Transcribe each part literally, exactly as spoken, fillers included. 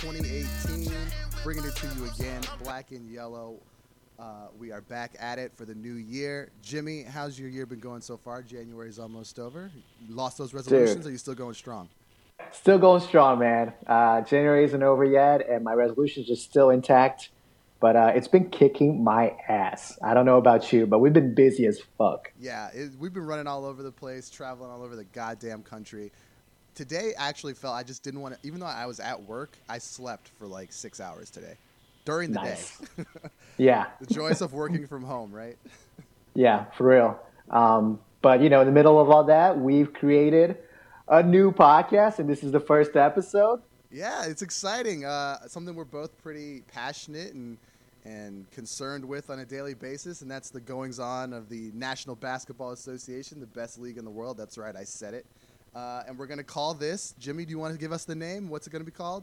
twenty eighteen. Bringing it to you again, black and yellow. Uh, we are back at it for the new year. Jimmy, how's your year been going so far? January's almost over. You lost those resolutions, Dude, or are you still going strong? still going strong, man. Uh, January isn't over yet, and my resolutions are still intact. But uh, it's been kicking my ass. I don't know about you, but we've been busy as fuck. Yeah, it, we've been running all over the place, traveling all over the goddamn country. Today actually felt I just didn't want to, even though I was at work, I slept for like six hours today during the day. Nice. Yeah, The joys of working from home, right? yeah, for real. Um, but you know, in the middle of all that, we've created a new podcast, and this is the first episode. Yeah, it's exciting. Uh, something we're both pretty passionate and and concerned with on a daily basis, and that's the goings on of the National Basketball Association, the best league in the world. That's right, I said it. Uh, and we're going to call this. Jimmy, do you want to give us the name? What's it going to be called?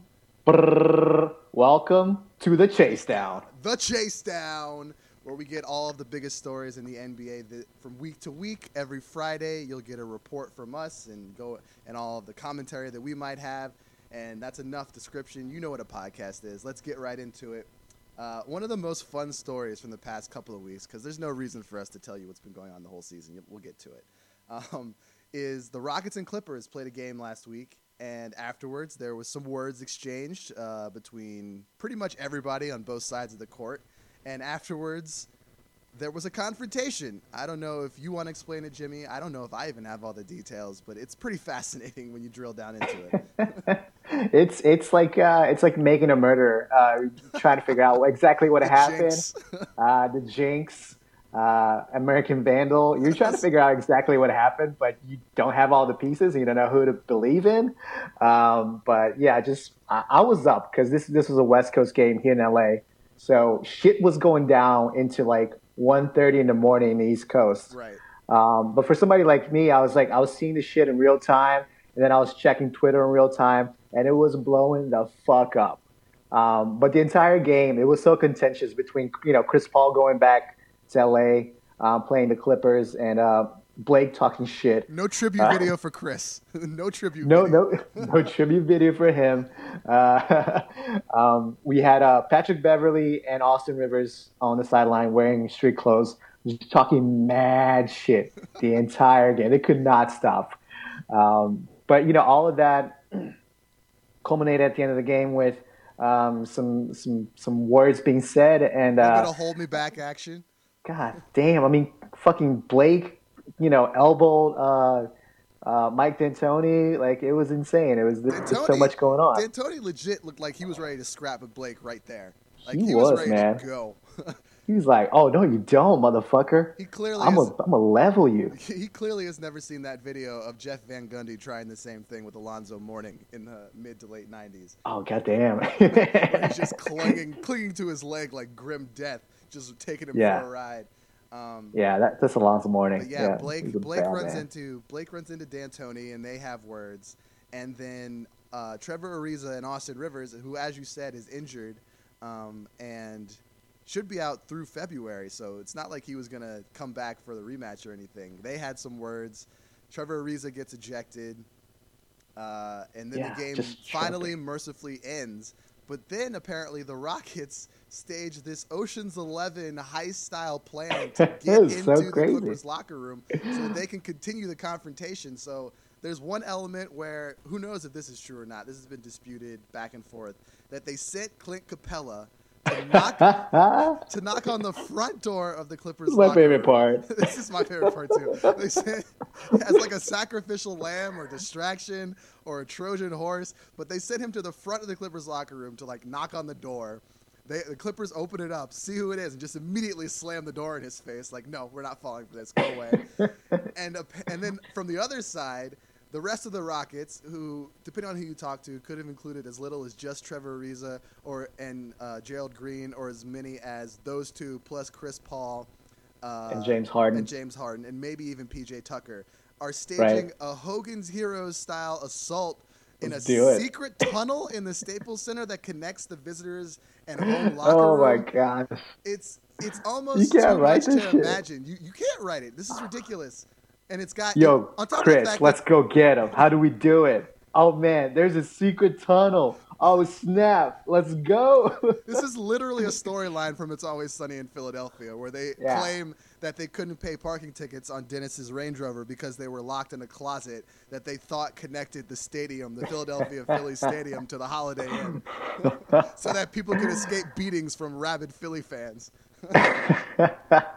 Brrr, welcome to the Chase Down. The Chase Down, where we get all of the biggest stories in the N B A that, from week to week. Every Friday, you'll get a report from us and go and all of the commentary that we might have. And that's enough description. You know what a podcast is. Let's get right into it. Uh, one of the most fun stories from the past couple of weeks, because there's no reason for us to tell you what's been going on the whole season. We'll get to it. Um, is the Rockets and Clippers played a game last week, and afterwards there was some words exchanged uh, between pretty much everybody on both sides of the court. And afterwards, there was a confrontation. I don't know if you want to explain it, Jimmy. I don't know if I even have all the details, but it's pretty fascinating when you drill down into it. It's it's like uh, it's like making a murder, uh, trying to figure out exactly what The happened. jinx. Uh, the Jinx, uh, American Vandal. You're trying to figure out exactly what happened, but you don't have all the pieces. And you don't know who to believe in. Um, but yeah, just I, I was up because this this was a West Coast game here in L A, so shit was going down into like one thirty in the morning in the East Coast. Right. Um, but for somebody like me, I was like, I was seeing the shit in real time, and then I was checking Twitter in real time, and it was blowing the fuck up. Um, but the entire game, it was so contentious between, you know, Chris Paul going back to L A, uh, playing the Clippers, and uh, Blake talking shit. No tribute Uh, video for Chris. No tribute No, video. no, no tribute video for him. Uh, um, we had uh, Patrick Beverly and Austin Rivers on the sideline wearing street clothes, just talking mad shit the entire game. They could not stop. Um, but you know, all of that culminated at the end of the game with um, some some some words being said, and A little bit uh, of hold me back action. God damn, I mean, fucking Blake, you know, elbowed uh, uh, Mike D'Antoni. Like, it was insane. It was there's just so D'Antoni- much going on. D'Antoni legit looked like he was ready to scrap with Blake right there. Like He he was, was, ready man. to go. He was like, "Oh no, you don't, motherfucker! He clearly I'm has, a, I'm a level you." he clearly has never seen that video of Jeff Van Gundy trying the same thing with Alonzo Mourning in the mid to late nineties. Oh goddamn! Where he's just clinging clinging to his leg like grim death, just taking him Yeah. for a ride. Um, Yeah, that, that's Alonzo Mourning. But yeah, he's Blake a Blake bad runs man. into Blake runs into D'Antoni, and they have words. And then uh, Trevor Ariza and Austin Rivers, who, as you said, is injured um, and should be out through February. So it's not like he was gonna come back for the rematch or anything. They had some words. Trevor Ariza gets ejected, uh, and then Yeah, the game just finally mercifully ends. But then apparently the Rockets stage this Ocean's Eleven heist-style plan to get It was into so the crazy. Clippers locker room so that they can continue the confrontation. So there's one element where, who knows if this is true or not, this has been disputed back and forth, that they sent Clint Capella to knock, to knock on the front door of the Clippers This is my locker favorite room. part. This is my favorite part too. They sent as like a sacrificial lamb or distraction or a Trojan horse, but they sent him to the front of the Clippers locker room to like knock on the door. They, the Clippers open it up, see who it is, and just immediately slam the door in his face. Like, no, we're not falling for this. Go away. and uh, and then from the other side, the rest of the Rockets, who, depending on who you talk to, could have included as little as just Trevor Ariza or and uh, Gerald Green, or as many as those two plus Chris Paul uh, And James Harden. and James Harden, and maybe even P J Tucker, are staging Right. a Hogan's Heroes style assault in Let's a do it. secret tunnel in the Staples Center that connects the visitors and home locker Oh my room. gosh! It's it's almost You can't too write much this to shit. imagine. You you can't write it. This is ridiculous. And it's got Yo, on top of the Chris, fact let's that, go get him. How do we do it? Oh man, there's a secret tunnel. Oh snap! Let's go. This is literally a storyline from It's Always Sunny in Philadelphia, where they Yeah. claim that they couldn't pay parking tickets on Dennis's Range Rover because they were locked in a closet that they thought connected the stadium, the Philadelphia Phillies stadium, to the Holiday Inn, so that people could escape beatings from rabid Philly fans. uh,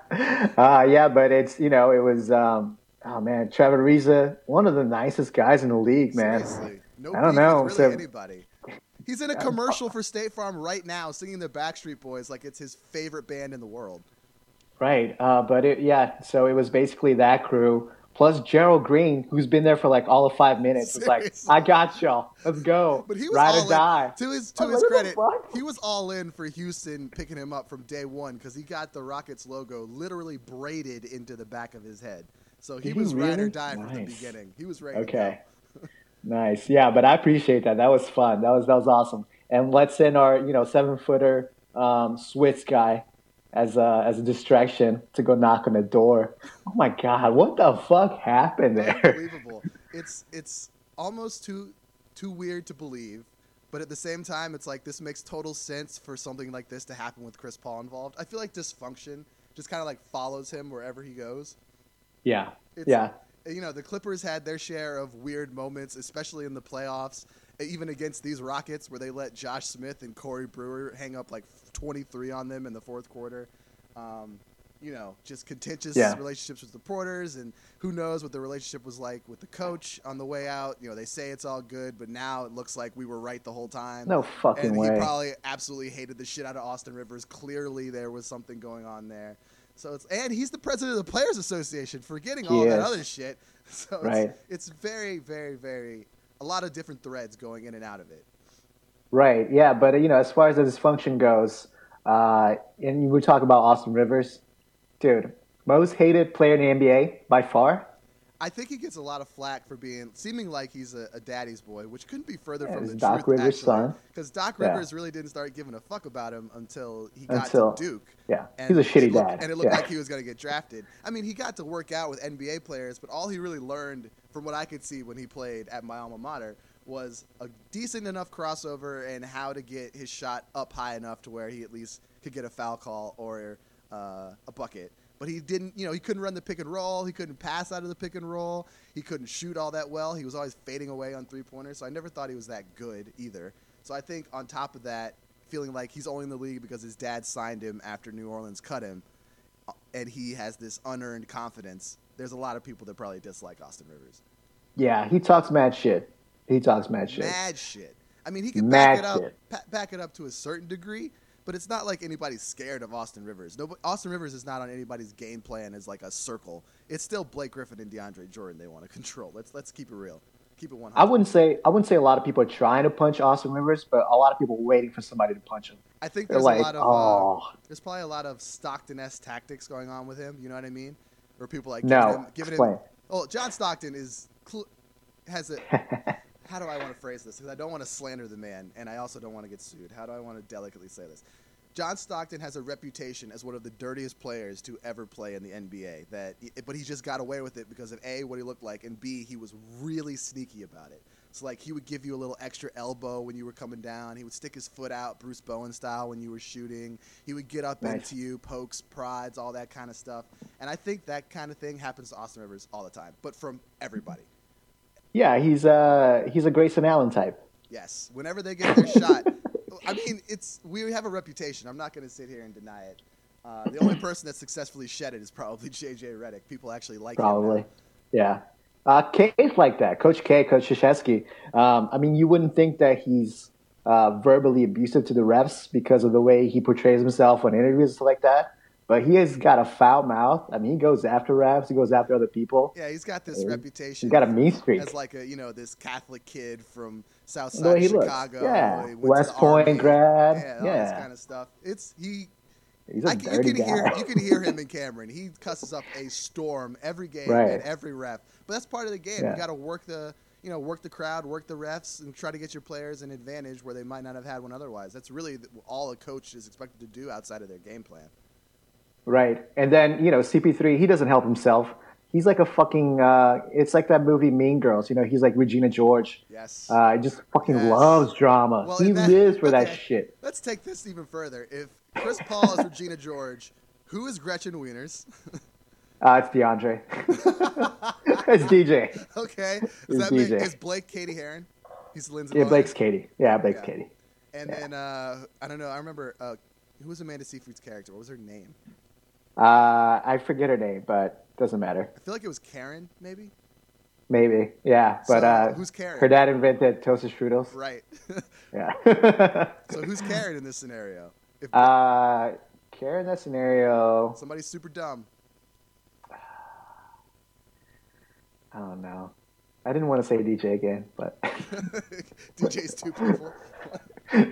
yeah, but it's you know it was um, oh man, Trevor Ariza, one of the nicest guys in the league, man. Seriously, no I don't beef know. with really So- anybody. He's in a commercial for State Farm right now, singing the Backstreet Boys like it's his favorite band in the world. Right, uh, but it, yeah, so it was basically that crew plus Gerald Green, who's been there for like all of five minutes. It's like, Seriously. I got y'all, let's go, But he was ride all or die. in. To his to I'm his like, what the credit, fuck? he was all in for Houston picking him up from day one because he got the Rockets logo literally braided into the back of his head. So he Did he was ride or really? die from the Nice. beginning. He was ready. Okay, nice, yeah, but I appreciate that. That was fun. That was that was awesome. And let's send our you know seven footer um, Swiss guy as a, as a distraction to go knock on the door. Oh my God, what the fuck happened To go. there? Unbelievable. It's it's almost too too weird to believe, but at the same time, it's like this makes total sense for something like this to happen with Chris Paul involved. I feel like dysfunction just kind of like follows him wherever he goes. Yeah, It's, yeah. You know, the Clippers had their share of weird moments, especially in the playoffs, even against these Rockets, where they let Josh Smith and Corey Brewer hang up like twenty-three on them in the fourth quarter. Um, you know, just contentious Yeah. relationships with reporters, and who knows what the relationship was like with the coach on the way out. You know, they say it's all good, but now it looks like we were right the whole time. No fucking and way. he probably absolutely hated the shit out of Austin Rivers. Clearly, there was something going on there. So it's and he's the president of the Players Association, forgetting He all that is. other shit. So it's, Right. it's very, very, very a lot of different threads going in and out of it. Right, yeah, but you know, as far as the dysfunction goes, uh, and we talk about Austin Rivers, dude, most hated player in the N B A by far. I think he gets a lot of flack for being seeming like he's a, a daddy's boy, which couldn't be further Yeah, from it's the Doc truth. Rivers' son. Because Doc Yeah. Rivers really didn't start giving a fuck about him until he got Until- to Duke. Yeah, And he's a shitty it looked- dad. And it looked Yeah. like he was going to get drafted. I mean, he got to work out with N B A players, but all he really learned, from what I could see when he played at my alma mater, was a decent enough crossover and how to get his shot up high enough to where he at least could get a foul call or uh, a bucket. But he didn't, you know, he couldn't run the pick and roll. He couldn't pass out of the pick and roll. He couldn't shoot all that well. He was always fading away on three-pointers. So I never thought he was that good either. So I think on top of that, feeling like he's only in the league because his dad signed him after New Orleans cut him, uh, and he has this unearned confidence, there's a lot of people that probably dislike Austin Rivers. Yeah, he talks mad shit. He talks mad shit. Mad shit. I mean, he can Mad back it up, shit. pa- back it up to a certain degree, but it's not like anybody's scared of Austin Rivers. No, Austin Rivers is not on anybody's game plan as like a circle. It's still Blake Griffin and DeAndre Jordan they want to control. Let's let's keep it real. Keep it one hundred. I wouldn't say I wouldn't say a lot of people are trying to punch Austin Rivers, but a lot of people are waiting for somebody to punch him. I think They're there's like, a lot of oh. uh, there's probably a lot of Stockton-esque tactics going on with him. You know what I mean? Where people like No, giving him, giving explain. him. Oh, John Stockton is cl- has a. How do I want to phrase this? Because I don't want to slander the man, and I also don't want to get sued. How do I want to delicately say this? John Stockton has a reputation as one of the dirtiest players to ever play in the N B A. That, but he just got away with it because of A, what he looked like, and B, he was really sneaky about it. So, like, he would give you a little extra elbow when you were coming down. He would stick his foot out, Bruce Bowen style, when you were shooting. He would get up Nice. into you, pokes, prides, all that kind of stuff. And I think that kind of thing happens to Austin Rivers all the time, but from everybody. Yeah, he's uh he's a Grayson Allen type. Yes. Whenever they get their shot, I mean, it's we have a reputation. I'm not going to sit here and deny it. Uh, the only person that successfully shed it is probably J J Redick. People actually like him now. Probably. Yeah. Uh, K's like that. Coach K, Coach Krzyzewski. Um, I mean, you wouldn't think that he's uh, verbally abusive to the refs because of the way he portrays himself on interviews and stuff like that. But he has got a foul mouth. I mean, he goes after refs. He goes after other people. Yeah, he's got this He's- reputation. He's got a mean streak. as like a you know this Catholic kid from South The Side way of he looks. Chicago. Yeah. He went to West the Point Army. grad. Yeah, all Yeah. this kind of stuff. It's he. He's a I, can- you dirty can guy. hear you can hear him in Cameron. He cusses up a storm every game Right. and every ref. But that's part of the game. Yeah. You got to work the you know work the crowd, work the refs, and try to get your players an advantage where they might not have had one otherwise. That's really th- all a coach is expected to do outside of their game plan. Right. And then, you know, C P three, he doesn't help himself. he's like a fucking. Uh, it's like that movie Mean Girls. You know, he's like Regina George. Yes. Uh, he just fucking Yes. loves drama. Well, he in that- lives for okay, that shit. Let's take this even further. If Chris Paul is Regina George, who is Gretchen Wieners? Uh, it's DeAndre. It's D J. Okay. Does It's that D J. make is Blake Katie Heron? He's Lindsay. Yeah, Lohan? Blake's Katie. Yeah, Blake's Yeah. Katie. And Yeah. then uh, I don't know. I remember uh, who was Amanda Seyfried's character? What was her name? Uh, I forget her name, but doesn't matter. I feel like it was Karen, maybe. Maybe, yeah. But So, uh, who's Karen? her dad invented toasted strudels. Right. Yeah. So who's Karen in this scenario? If uh, Karen, that scenario. somebody's super dumb. I don't know. I didn't want to say D J again, but D J's two people. uh,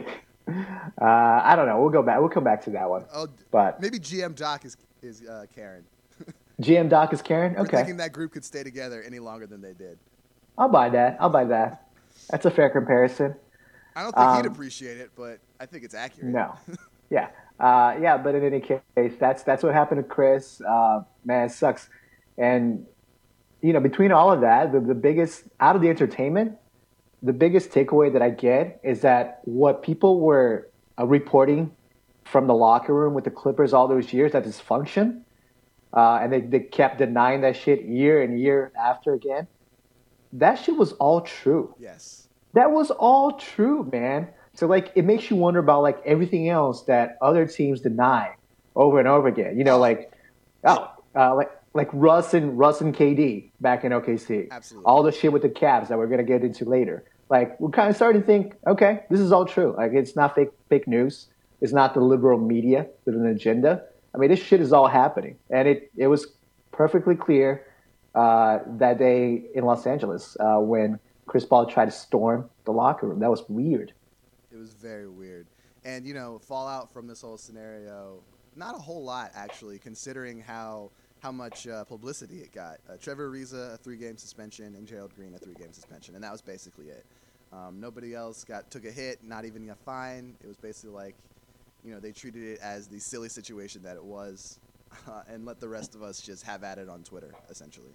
I don't know. We'll go back. We'll come back to that one. Oh, But maybe G M Doc is is uh, Karen. G M Doc is Karen. We're Okay, thinking that group could stay together any longer than they did. I'll buy that. I'll buy that. That's a fair comparison. I don't think he'd Um, appreciate it, but I think it's accurate. No. Yeah. Uh, yeah, but in any case, that's that's what happened to Chris. Uh, man, it sucks. And you know, between all of that, the, the biggest out of the entertainment, the biggest takeaway that I get is that what people were uh, reporting from the locker room with the Clippers all those years, that dysfunction, uh, and they, they kept denying that shit year and year after again. That shit was all true. Yes. That was all true, man. So like, it makes you wonder about like everything else that other teams deny over and over again. You know, like, oh, uh, like like Russ and Russ and K D back in O K C. Absolutely. All the shit with the Cavs that we're gonna get into later. Like, we're kind of starting to think, okay, this is all true. Like, it's not fake fake news. It's not the liberal media with an agenda. I mean, this shit is all happening, and it it was perfectly clear uh, that day in Los Angeles uh, when Chris Paul tried to storm the locker room. That was weird. It was very weird. And, you know, fallout from this whole scenario, not a whole lot, actually, considering how how much uh, publicity it got. Uh, Trevor Ariza, a three-game suspension, and Gerald Green, a three-game suspension, and that was basically it. Um, nobody else got took a hit, not even a fine. It was basically like, you know, they treated it as the silly situation that it was uh, and let the rest of us just have at it on Twitter, essentially.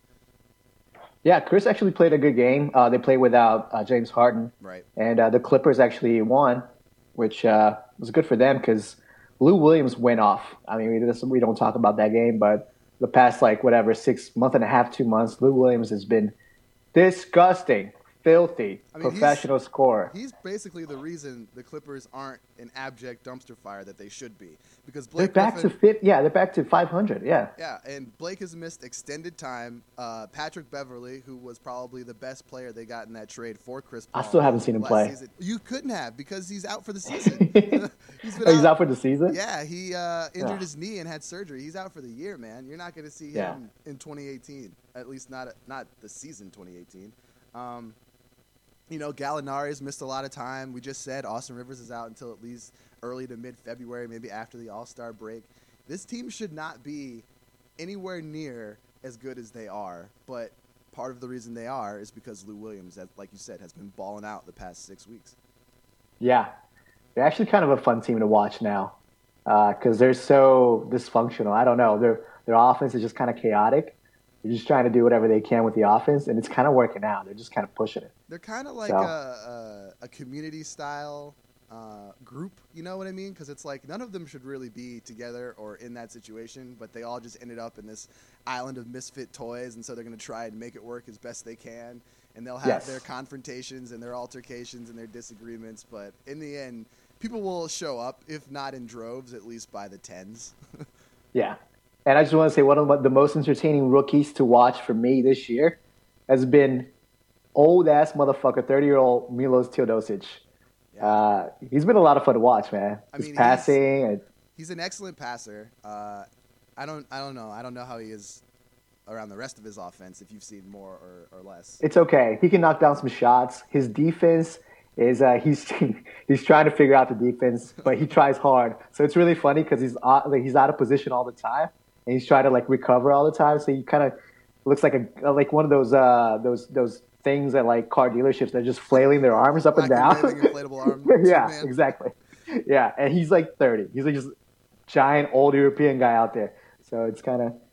Yeah, Chris actually played a good game. Uh, they played without uh, James Harden. Right. And uh, the Clippers actually won, which uh, was good for them because Lou Williams went off. I mean, we, this, we don't talk about that game, but the past, like, whatever, six, month and a half, two months, Lou Williams has been disgusting, filthy, I mean, professional he's, scorer. He's basically the reason the Clippers aren't an abject dumpster fire that they should be. Because They're Blake back Griffin, to fit. Yeah, they're back to five hundred. Yeah. Yeah, and Blake has missed extended time. Uh, Patrick Beverly, who was probably the best player they got in that trade for Chris Paul. I still haven't seen him last play. Season. You couldn't have because he's out for the season. he's been Oh, he's out for the season? Yeah, he uh, injured Yeah. his knee and had surgery. He's out for the year, man. You're not going to see him Yeah. in twenty eighteen. At least not not the season twenty eighteen. Um, you know, Gallinari's missed a lot of time. We just said Austin Rivers is out until at least early to mid-February, maybe after the All-Star break. This team should not be anywhere near as good as they are, but part of the reason they are is because Lou Williams, that, like you said, has been balling out the past six weeks. Yeah. They're actually kind of a fun team to watch now because they're so dysfunctional. I don't know. Their their offense is just kind of chaotic. They're just trying to do whatever they can with the offense, and it's kind of working out. They're just kind of pushing it. They're kind of like So. a, a, a community-style uh, group, you know what I mean? Because it's like none of them should really be together or in that situation, but they all just ended up in this island of misfit toys, and so they're going to try and make it work as best they can. And they'll have Yes. their confrontations and their altercations and their disagreements, but in the end, people will show up, if not in droves, at least by the tens. Yeah. And I just want to say one of the most entertaining rookies to watch for me this year has been old-ass motherfucker, thirty-year-old Milos Teodosic. Yeah. Uh, he's been a lot of fun to watch, man. I His mean, passing. And, He's an excellent passer. Uh, I don't, I don't know. I don't know how he is around the rest of his offense. If you've seen more or, or less. it's okay. He can knock down some shots. His defense is uh, he's he's trying to figure out the defense, but he tries hard. So it's really funny because he's out, like, he's out of position all the time, and he's trying to like recover all the time. So he kind of looks like a like one of those uh, those those things at like car dealerships. They're just flailing their arms up and down. Inflatable arm. Yeah, Superman. exactly. Yeah, and he's like thirty. He's like just giant old European guy out there. So it's kind of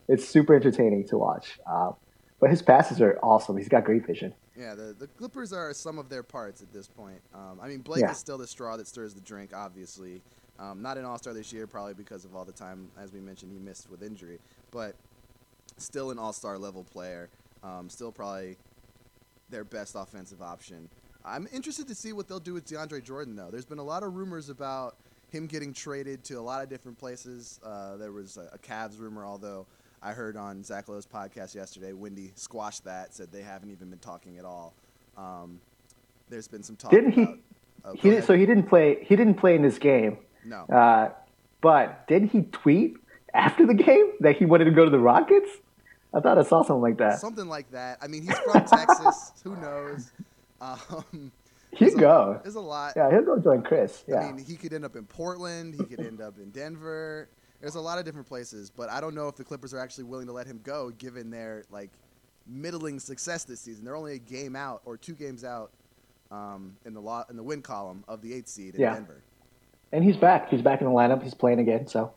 it's super entertaining to watch. Uh, but his passes are awesome. He's got great vision. Yeah, the, the Clippers are some of their parts at this point. Um, I mean, Blake Yeah. is still the straw that stirs the drink, obviously. Um, not an all-star this year, probably because of all the time, as we mentioned, he missed with injury. But still an all-star level player. Um, still probably their best offensive option. I'm interested to see what they'll do with DeAndre Jordan, though. There's been a lot of rumors about him getting traded to a lot of different places. Uh, there was a, a Cavs rumor, although I heard on Zach Lowe's podcast yesterday, Wendy squashed that, said they haven't even been talking at all. Um, there's been some talk Didn't he? about... Oh, he did, so he didn't play. He didn't play in this game. No. Uh, but didn't he tweet after the game that he wanted to go to the Rockets? I thought I saw something like that. Something like that. I mean, he's from Texas. Who knows? Um, He'd go. A, there's a lot. Yeah, he'll go join Chris. Yeah. I mean, he could end up in Portland. He could end up in Denver. There's a lot of different places, but I don't know if the Clippers are actually willing to let him go, given their like middling success this season. They're only a game out or two games out um, in the law, in the win column of the eighth seed in yeah. Denver. And he's back. He's back in the lineup. He's playing again. So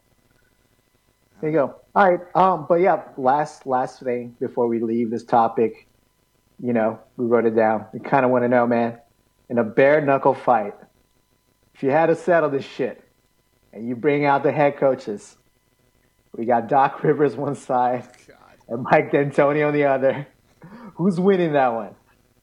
there you go. All right. Um, but yeah, last last thing before we leave this topic, you know, we wrote it down. We kind of want to know, man, in a bare knuckle fight, if you had to settle this shit, and you bring out the head coaches, we got Doc Rivers one side God. and Mike D'Antoni on the other. Who's winning that one?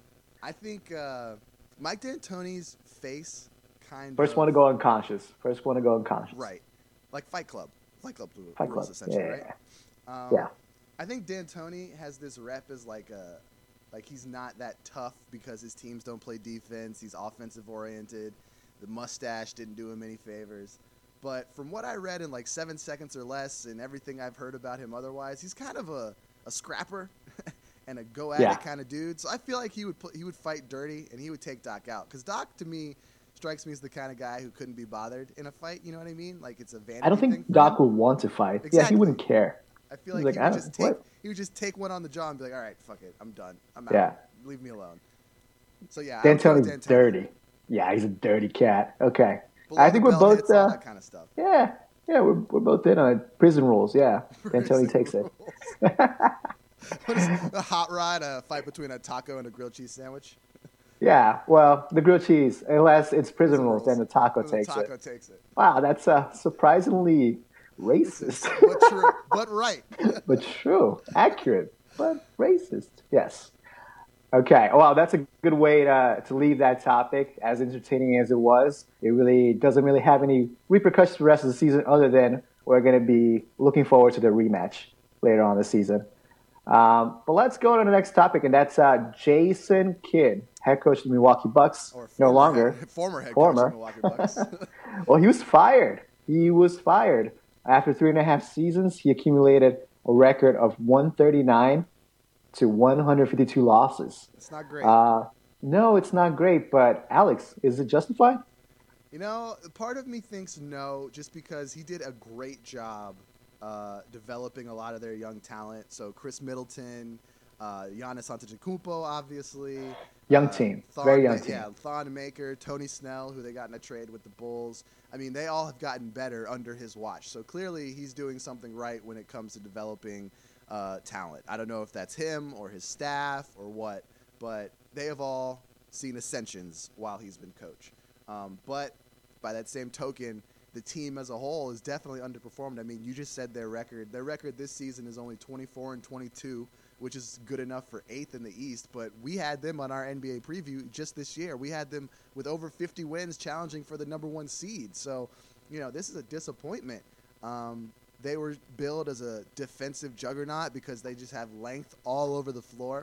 I think uh, Mike D'Antoni's face kind First of... one to go unconscious. First one to go unconscious. Right. Like Fight Club. Fight Club rules, Fight Club. essentially, Yeah. right? Um, yeah. I think D'Antoni has this rep as like a... Like, he's not that tough because his teams don't play defense. He's offensive-oriented. The mustache didn't do him any favors. But from what I read in, like, seven seconds or less and everything I've heard about him otherwise, he's kind of a, a scrapper and a go-at-it yeah. kind of dude. So I feel like he would put, he would fight dirty, and he would take Doc out. Because Doc, to me, strikes me as the kind of guy who couldn't be bothered in a fight. You know what I mean? Like, it's a vanity I don't thing think for Doc him. would want to fight. Exactly. Yeah, he wouldn't care. I feel He's like, like, he, would I just don't- take, what? he would just take one on the jaw and be like, all right, fuck it. I'm done. I'm out. Yeah. Leave me alone. So, yeah. I would go with D'Antoni's D'Antoni. dirty. Yeah, he's a dirty cat. Okay. Below I think the we're belt both, hits, all uh, that kind of stuff. yeah, yeah, we're, we're both in on it. Prison rules, yeah. Prison D'Antoni takes it. rules. What is a hot rod, a fight between a taco and a grilled cheese sandwich? Yeah, well, the grilled cheese, unless it's prison, Prison rules, rules. then the taco The takes taco it. takes it. Wow, that's uh, surprisingly racist. But true, but right. But true, accurate, but racist. Yes. Okay. Well, that's a good way to to leave that topic. As entertaining as it was, it really doesn't really have any repercussions for the rest of the season, other than we're going to be looking forward to the rematch later on this season. Um, but let's go to the next topic, and that's uh, Jason Kidd, head coach of the Milwaukee Bucks. Or No former longer. head, former head Former. coach of the Milwaukee Bucks. Well, he was fired. He was fired. After three and a half seasons, he accumulated a record of one thirty-nine to one hundred fifty-two losses. It's not great. Uh, no, it's not great, but Alex, is it justified? You know, part of me thinks no, just because he did a great job uh, developing a lot of their young talent. So Chris Middleton, uh, Giannis Antetokounmpo, obviously. Young uh, team. Thon, Very young team. Yeah, Thon Maker, Tony Snell, who they got in a trade with the Bulls. I mean, they all have gotten better under his watch. So clearly he's doing something right when it comes to developing uh, talent. I don't know if that's him or his staff or what, but they have all seen ascensions while he's been coach. Um, but by that same token, the team as a whole is definitely underperformed. I mean, you just said their record. Their record this season is only twenty-four and twenty-two, which is good enough for eighth in the East. But we had them on our N B A preview just this year. We had them with over fifty wins, challenging for the number one seed. So, you know, this is a disappointment. Um, they were billed as a defensive juggernaut because they just have length all over the floor.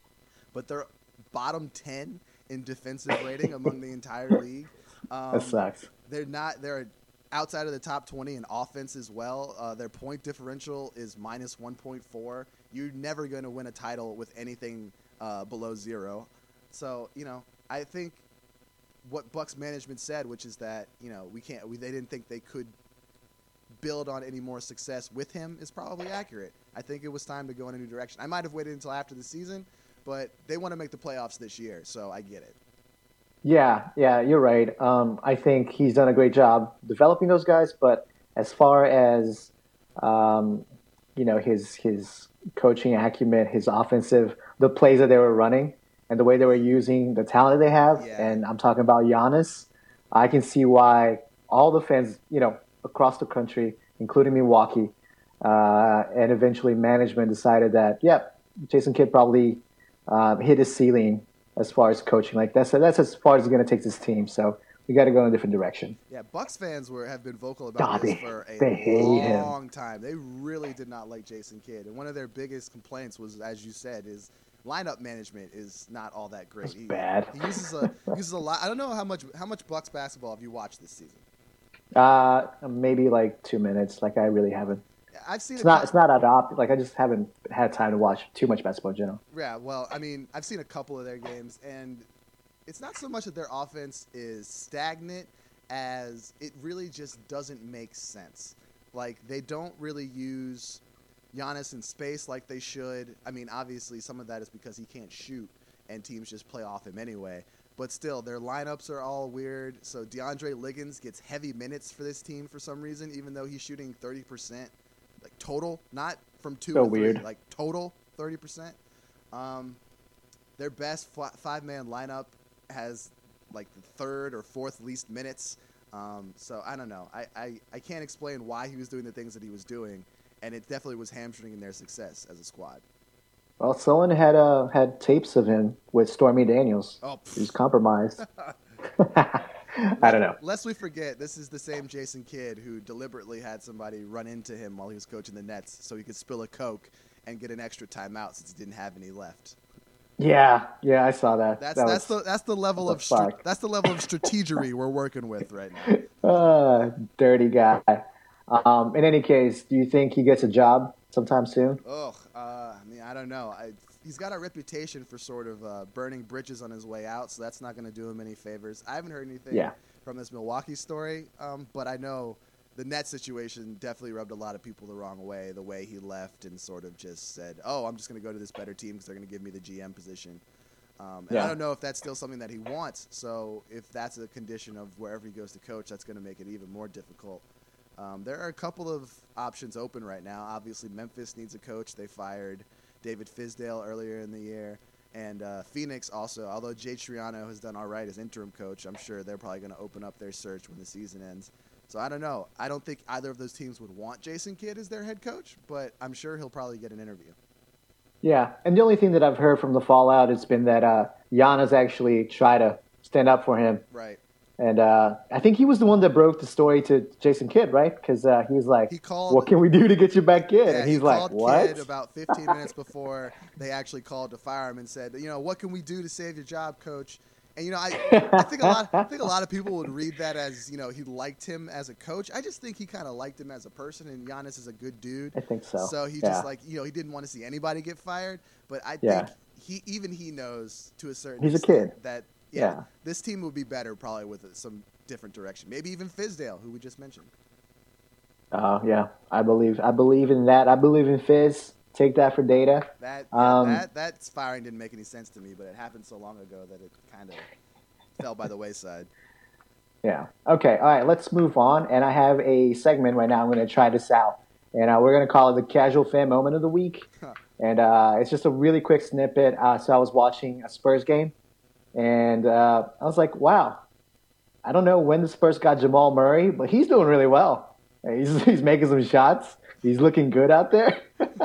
But they're bottom ten in defensive rating among the entire league. Um, That sucks. They're not. They're outside of the top twenty in offense as well. Uh, their point differential is minus one point four. You're never going to win a title with anything uh, below zero. So, you know, I think what Bucks management said, which is that, you know, we can't. We, they didn't think they could build on any more success with him, is probably accurate. I think it was time to go in a new direction. I might have waited until after the season, but they want to make the playoffs this year, so I get it. Yeah, yeah, you're right. Um, I think he's done a great job developing those guys, but as far as um, you know, his his coaching acumen, his offensive, the plays that they were running, and the way they were using the talent that they have. Yeah. And I'm talking about Giannis. I can see why all the fans, you know, across the country, including Milwaukee, uh, and eventually management decided that, yep, Jason Kidd probably uh, hit his ceiling as far as coaching. Like that's that's as far as he's going to take this team. So we got to go in a different direction. Yeah, Bucks fans were have been vocal about God, this they, for a they hate long him. time. They really did not like Jason Kidd, and one of their biggest complaints was, as you said, is lineup management is not all that great. It's he, bad. He uses a uses a lot. I don't know how much how much Bucks basketball have you watched this season? Uh, maybe like two minutes. Like I really haven't. I've seen It's a not. couple, It's not adopt. Like I just haven't had time to watch too much basketball in general. Yeah, well, I mean, I've seen a couple of their games, and it's not so much that their offense is stagnant as it really just doesn't make sense. Like, they don't really use Giannis in space like they should. I mean, obviously, some of that is because he can't shoot, and teams just play off him anyway. But still, their lineups are all weird. So DeAndre Liggins gets heavy minutes for this team for some reason, even though he's shooting thirty percent, like total, not from two So or three, weird. like total thirty percent. Um, their best f- five-man lineup has like the third or fourth least minutes. Um, so I don't know. I, I, I can't explain why he was doing the things that he was doing, and it definitely was hamstringing their success as a squad. Well, someone had uh, had tapes of him with Stormy Daniels. Oh, He's compromised. I don't know. Lest we forget, this is the same Jason Kidd who deliberately had somebody run into him while he was coaching the Nets so he could spill a Coke and get an extra timeout since he didn't have any left. Yeah, yeah, I saw that. That's that that's was, the that's the level what of the stra- fuck? that's the level of strategery we're working with right now. uh, dirty guy. Um, in any case, do you think he gets a job sometime soon? Ugh, uh, I mean, I don't know. I, he's got a reputation for sort of uh, burning bridges on his way out, so that's not going to do him any favors. I haven't heard anything Yeah. from this Milwaukee story, um, but I know the net situation definitely rubbed a lot of people the wrong way, the way he left and sort of just said, oh, I'm just going to go to this better team because they're going to give me the G M position. Um, and Yeah. I don't know if that's still something that he wants, so if that's a condition of wherever he goes to coach, that's going to make it even more difficult. Um, there are a couple of options open right now. Obviously, Memphis needs a coach. They fired David Fizdale earlier in the year. And uh, Phoenix also, although Jay Triano has done all right as interim coach, I'm sure they're probably going to open up their search when the season ends. So I don't know. I don't think either of those teams would want Jason Kidd as their head coach, but I'm sure he'll probably get an interview. Yeah, and the only thing that I've heard from the fallout has been that uh, Giannis actually tried to stand up for him. Right. And uh, I think he was the one that broke the story to Jason Kidd, right? Because uh, he was like, He called- what can we do to get you back in? Yeah, and he's he like, called what? Kidd about fifteen minutes before they actually called to fire him and said, you know, what can we do to save your job, coach? And you know, I, I think a lot, I think a lot of people would read that as, you know, he liked him as a coach. I just think he kind of liked him as a person, and Giannis is a good dude. I think so. So he Yeah. just like, you know, he didn't want to see anybody get fired. But I Yeah. think he, even he knows to a certain He's a extent kid. that yeah, Yeah. this team would be better probably with some different direction. Maybe even Fizdale, who we just mentioned. Uh, yeah, I believe I believe in that. I believe in Fizz. Take that for data. That yeah, Um, that that firing didn't make any sense to me, but it happened so long ago that it kind of fell by the wayside. Yeah. Okay. All right. Let's move on. And I have a segment right now. I'm going to try this out, and uh, we're going to call it the Casual Fan Moment of the Week. And uh, it's just a really quick snippet. Uh, so I was watching a Spurs game, and uh, I was like, "Wow, I don't know when the Spurs got Jamal Murray, but he's doing really well. He's he's making some shots. He's looking good out there."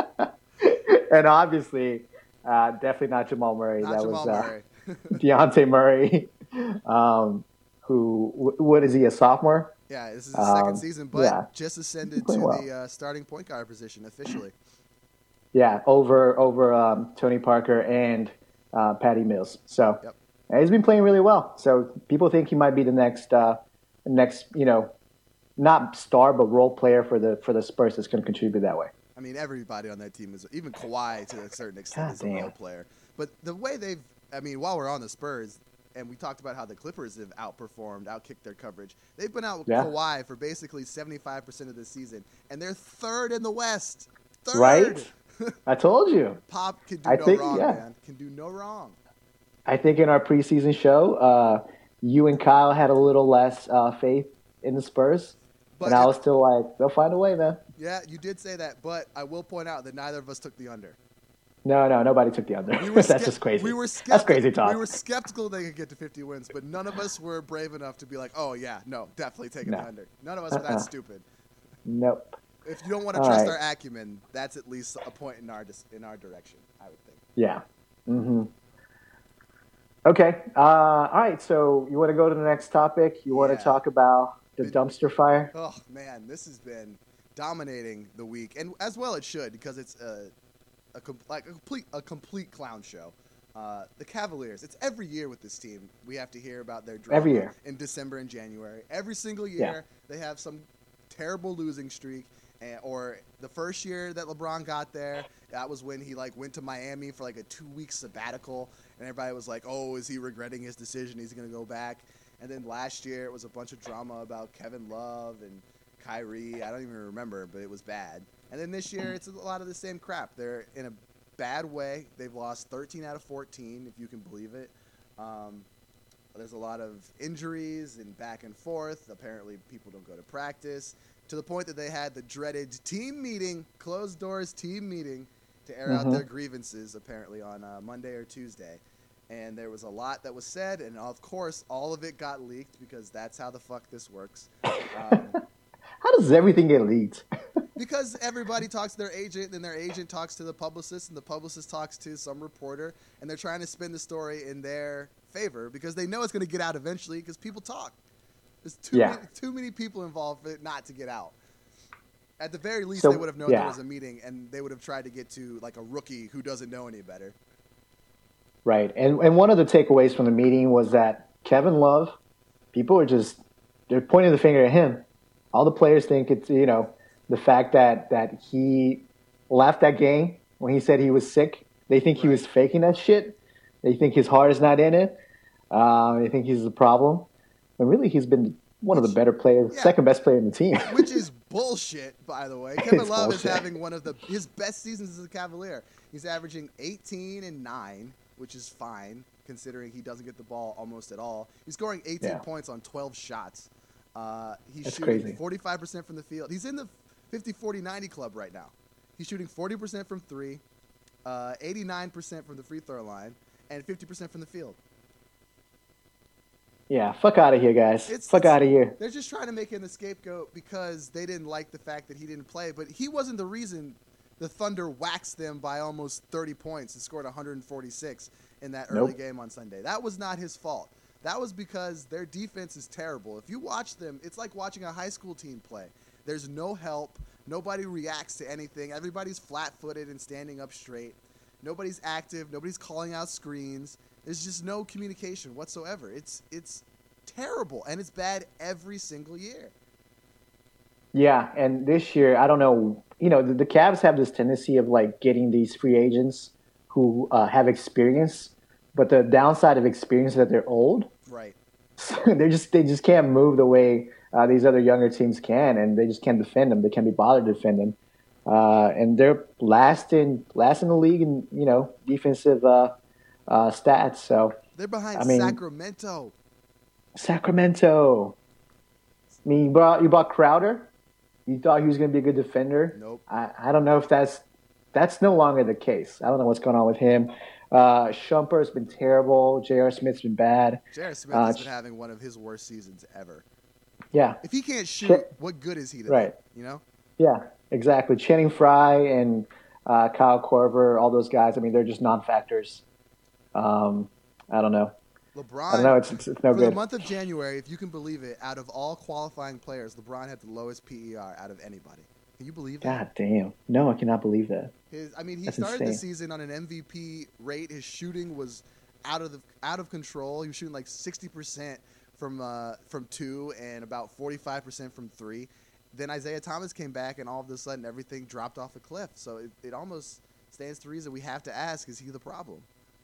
And obviously, uh, definitely not Jamal Murray. Not that Jamal was uh, Murray. Deontay Murray, um, who wh- what is he, a sophomore? Yeah, this is his second Um, season, but yeah. just ascended to Playing well. the uh, starting point guard position officially. Yeah, over over um, Tony Parker and uh, Patty Mills. So Yep. and he's been playing really well. So people think he might be the next uh, next you know not star but role player for the for the Spurs that's going to contribute that way. I mean, everybody on that team is, even Kawhi to a certain extent, God is a damn. role player. But the way they've, I mean, while we're on the Spurs, and we talked about how the Clippers have outperformed, outkicked their coverage, they've been out with Yeah. Kawhi for basically seventy-five percent of the season, and they're third in the West. Third. Right? I told you. Pop can do I no think- wrong, yeah. man. Can do no wrong. I think in our preseason show, uh, you and Kyle had a little less uh, faith in the Spurs, But and I was still like, they'll find a way, man. Yeah, you did say that, but I will point out that neither of us took the under. No, no, nobody took the under. We were That's ske- just crazy. We were That's skepti- crazy talk. We were skeptical they could get to fifty wins, but none of us were brave enough to be like, oh, yeah, no, definitely taking No. the under. None of us were Uh-uh. that stupid. Nope. If you don't want to All trust right. our acumen, that's at least a point in our dis- in our direction, I would think. Yeah. Mm-hmm. Okay. Uh, all right. So you want to go to the next topic? You want Yeah. to talk about the Been- dumpster fire? Oh, man, this has been dominating the week, and as well it should, because it's a, a, com- like a, complete, a complete clown show. Uh, the Cavaliers, it's every year with this team. We have to hear about their drama Every year. in December and January. Every single year, they have some terrible losing streak. And, or the first year that LeBron got there, that was when he like went to Miami for like a two-week sabbatical, and everybody was like, "Oh, is he regretting his decision? He's gonna go back." And then last year, it was a bunch of drama about Kevin Love and Kyrie. I don't even remember, but it was bad. And then this year, it's a lot of the same crap. They're in a bad way. They've lost thirteen out of fourteen, if you can believe it. Um, there's a lot of injuries and back and forth. Apparently, people don't go to practice, to the point that they had the dreaded team meeting, closed doors team meeting, to air out Mhm. their grievances, apparently, on uh, Monday or Tuesday. And there was a lot that was said, and of course, all of it got leaked, because that's how the fuck this works. Um, How does everything get leaked? Because everybody talks to their agent, and their agent talks to the publicist, and the publicist talks to some reporter, and they're trying to spin the story in their favor because they know it's going to get out eventually because people talk. There's too, Yeah. many, too many people involved for it not to get out. At the very least, So, they would have known yeah. there was a meeting, and they would have tried to get to like a rookie who doesn't know any better. Right. And and one of the takeaways from the meeting was that Kevin Love, people are just they're pointing the finger at him. All the players think it's, you know, the fact that that he left that game when he said he was sick. They think he Right. was faking that shit. They think his heart is not in it. Uh, they think he's the problem. But really, he's been one of the Which- better players, yeah. second best player in the team. Which is bullshit, by the way. Kevin It's Love bullshit. is having one of the his best seasons as a Cavalier. He's averaging eighteen and nine, which is fine considering he doesn't get the ball almost at all. He's scoring eighteen Yeah. points on twelve shots. Uh, he's That's shooting crazy. forty-five percent from the field. He's in the fifty forty ninety club right now. He's shooting forty percent from three, uh, eighty-nine percent from the free throw line, and fifty percent from the field. Yeah, fuck out of here, guys. It's- fuck it's- out of here. They're just trying to make him the scapegoat because they didn't like the fact that he didn't play. But he wasn't the reason the Thunder waxed them by almost thirty points and scored one hundred forty-six in that early Nope. game on Sunday. That was not his fault. That was because their defense is terrible. If you watch them, it's like watching a high school team play. There's no help. Nobody reacts to anything. Everybody's flat-footed and standing up straight. Nobody's active. Nobody's calling out screens. There's just no communication whatsoever. It's it's terrible, and it's bad every single year. Yeah, and this year, I don't know, you know, the, the Cavs have this tendency of like getting these free agents who uh, have experience, but the downside of experience is that they're old. Right. they just they just can't move the way uh, these other younger teams can, and they just can't defend them. They can't be bothered to defend them, uh, and they're last in last in the league in you know defensive uh, uh, stats. So They're behind I mean- Sacramento. Sacramento. I mean, you brought you brought Crowder. You thought he was going to be a good defender. Nope. I, I don't know if that's that's no longer the case. I don't know what's going on with him. Uh, Shumper's been terrible. J R. Smith's been bad. J R. Smith Uh, has been having one of his worst seasons ever. Yeah, If he can't shoot, Shit. what good is he to Right. them? You know? yeah, exactly. Channing Frye and uh, Kyle Korver, all those guys. I mean, they're just non-factors. Um, I don't know. LeBron. I don't know. It's it's, it's no for the good. month of January, if you can believe it, out of all qualifying players, LeBron had the lowest P E R out of anybody. Can you believe that? God damn. No, I cannot believe that. His, I mean, he That's started the insane. season on an M V P rate. His shooting was out of the out of control. He was shooting like sixty percent from uh, from two and about forty-five percent from three. Then Isaiah Thomas came back, and all of a sudden everything dropped off a cliff. So it, it almost stands to reason we have to ask: is he the problem?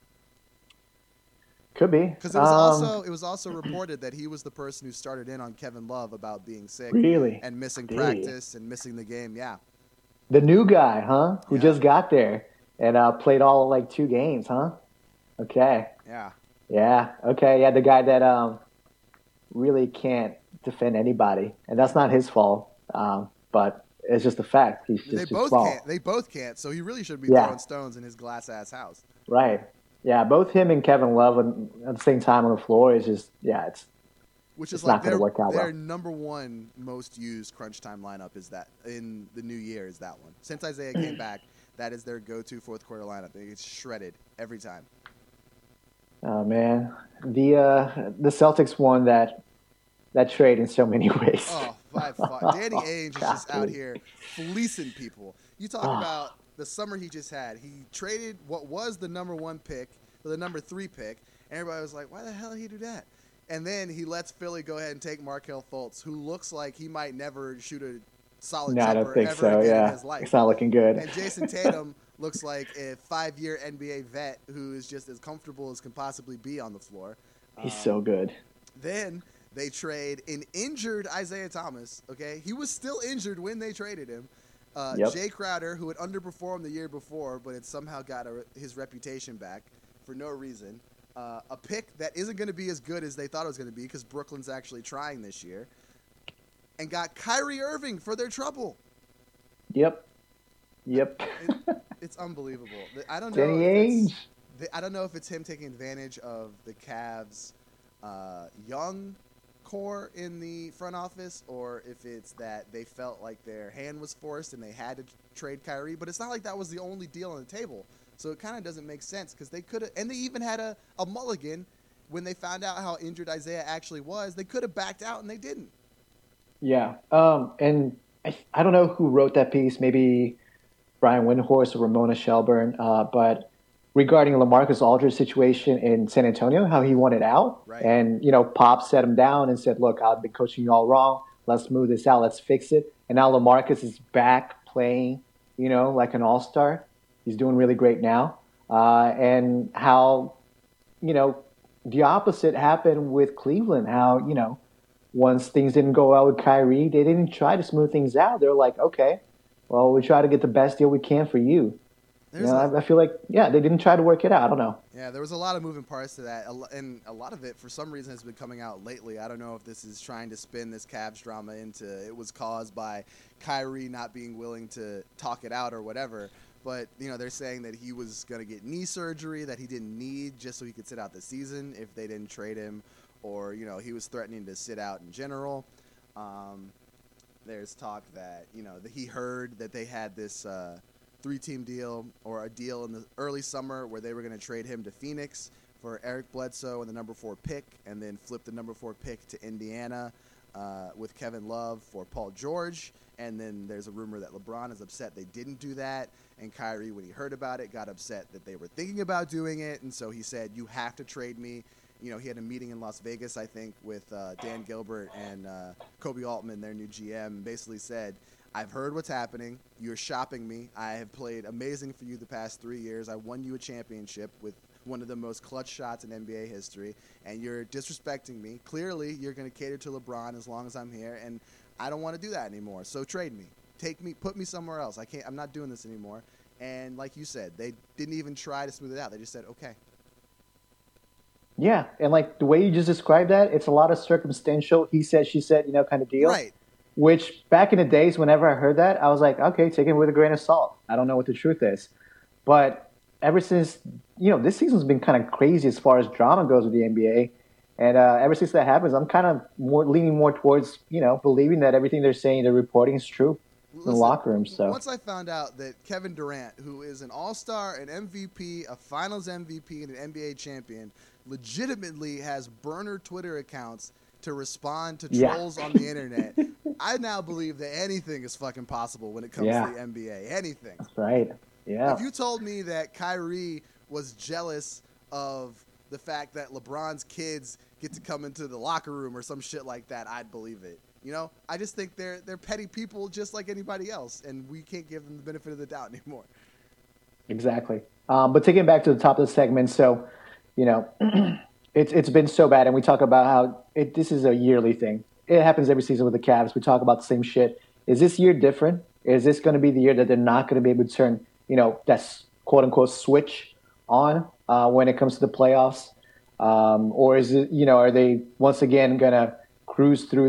Could be. Because it was Um, also it was also reported that he was the person who started in on Kevin Love about being sick Really? and missing Really? practice and missing the game. Yeah, The new guy, huh? Who Yeah. just got there and uh, played all like two games, huh? Okay. yeah. Yeah. Okay. Yeah, the guy that um really can't defend anybody, and that's not his fault. Um, but It's just a fact. He's just they too both small. can't. They both can't. So he really should be Yeah. throwing stones in his glass ass house. Right. Yeah, both him and Kevin Love at the same time on the floor is just yeah, it's Which is it's like not going their to work out their well. number one most used crunch time lineup is that in the new year is that one. Since Isaiah came back, that is their go-to fourth quarter lineup. It's shredded every time. Oh man, the uh, the Celtics won that that trade in so many ways. Oh, by far. Danny Ainge is just out here fleecing people. You talk Oh. about the summer he just had. He traded what was the number one pick for the number three pick. And everybody was like, why the hell did he do that? And then he lets Philly go ahead and take Markelle Fultz, who looks like he might never shoot a solid No, I jumper don't think ever so. again Yeah, in his life. it's not looking good. And Jason Tatum looks like a five-year N B A vet who is just as comfortable as can possibly be on the floor. He's Um, so good. Then they trade an injured Isaiah Thomas. Okay, he was still injured when they traded him. Uh, Yep. Jay Crowder, who had underperformed the year before, but had somehow got a, his reputation back for no reason. Uh, a pick that isn't going to be as good as they thought it was going to be because Brooklyn's actually trying this year. And got Kyrie Irving for their trouble. Yep. Yep. It, it's unbelievable. I don't know. Danny if Ainge. it's- I don't know if it's him taking advantage of the Cavs' uh, young core in the front office, or if it's that they felt like their hand was forced and they had to trade Kyrie. But it's not like that was the only deal on the table, so it kind of doesn't make sense because they could have, and they even had a, a mulligan when they found out how injured Isaiah actually was. They could have backed out and they didn't. Yeah. Um, and I, I don't know who wrote that piece. Maybe Brian Windhorst or Ramona Shelburne. Uh, but regarding LaMarcus Aldridge's situation in San Antonio, how he wanted out. Right. And, you know, Pop set him down and said, look, I've been coaching you all wrong. Let's move this out. Let's fix it. And now LaMarcus is back playing, you know, like an all-star. He's doing really great now. Uh, and how, you know, the opposite happened with Cleveland. How, you know, once things didn't go well with Kyrie, they didn't try to smooth things out. They were like, okay, well, we try to get the best deal we can for you. There's You know, a- I I feel like, yeah, they didn't try to work it out. I don't know. Yeah, there was a lot of moving parts to that, a lo- and a lot of it, for some reason, has been coming out lately. I don't know if this is trying to spin this Cavs drama into it was caused by Kyrie not being willing to talk it out or whatever. But, you know, they're saying that he was going to get knee surgery that he didn't need just so he could sit out the season if they didn't trade him, or, you know, he was threatening to sit out in general. Um, there's talk that, you know, that he heard that they had this uh, three-team deal or a deal in the early summer where they were going to trade him to Phoenix for Eric Bledsoe and the number four pick, and then flip the number four pick to Indiana uh, with Kevin Love for Paul George. And then there's a rumor that LeBron is upset they didn't do that, and Kyrie, when he heard about it, got upset that they were thinking about doing it, and so he said, you have to trade me. You know, he had a meeting in Las Vegas, I think, with uh, Dan Gilbert and uh, Kobe Altman, their new G M, basically said, I've heard what's happening. You're shopping me. I have played amazing for you the past three years. I won you a championship with one of the most clutch shots in N B A history, and you're disrespecting me. Clearly, you're going to cater to LeBron as long as I'm here, and I don't want to do that anymore. So trade me. Take me, put me somewhere else. I can't. I'm not doing this anymore. And like you said, they didn't even try to smooth it out. They just said, okay. Yeah, and like the way you just described that, it's a lot of circumstantial, he said, she said, you know, kind of deal. Right. Which back in the days, whenever I heard that, I was like, okay, take it with a grain of salt. I don't know what the truth is. But ever since, you know, this season's been kind of crazy as far as drama goes with the N B A. And uh, ever since that happens, I'm kind of more leaning more towards, you know, believing that everything they're saying, they're reporting is true in the Listen, locker room. So once I found out that Kevin Durant, who is an All-Star, an M V P, a Finals M V P, and an N B A champion, legitimately has burner Twitter accounts to respond to Yeah. trolls on the internet, I now believe that anything is fucking possible when it comes Yeah. to the N B A. Anything. that's right. Yeah. If you told me that Kyrie was jealous of the fact that LeBron's kids get to come into the locker room or some shit like that, I'd believe it. You know, I just think they're they're petty people just like anybody else, and we can't give them the benefit of the doubt anymore. Exactly. Um, but taking it back to the top of the segment, so, you know, it's it's been so bad, and we talk about how it, this is a yearly thing. It happens every season with the Cavs. We talk about the same shit. Is this year different? Is this going to be the year that they're not going to be able to turn, you know, that quote-unquote switch on uh, when it comes to the playoffs? Um, or is it, you know, are they once again going to cruise through the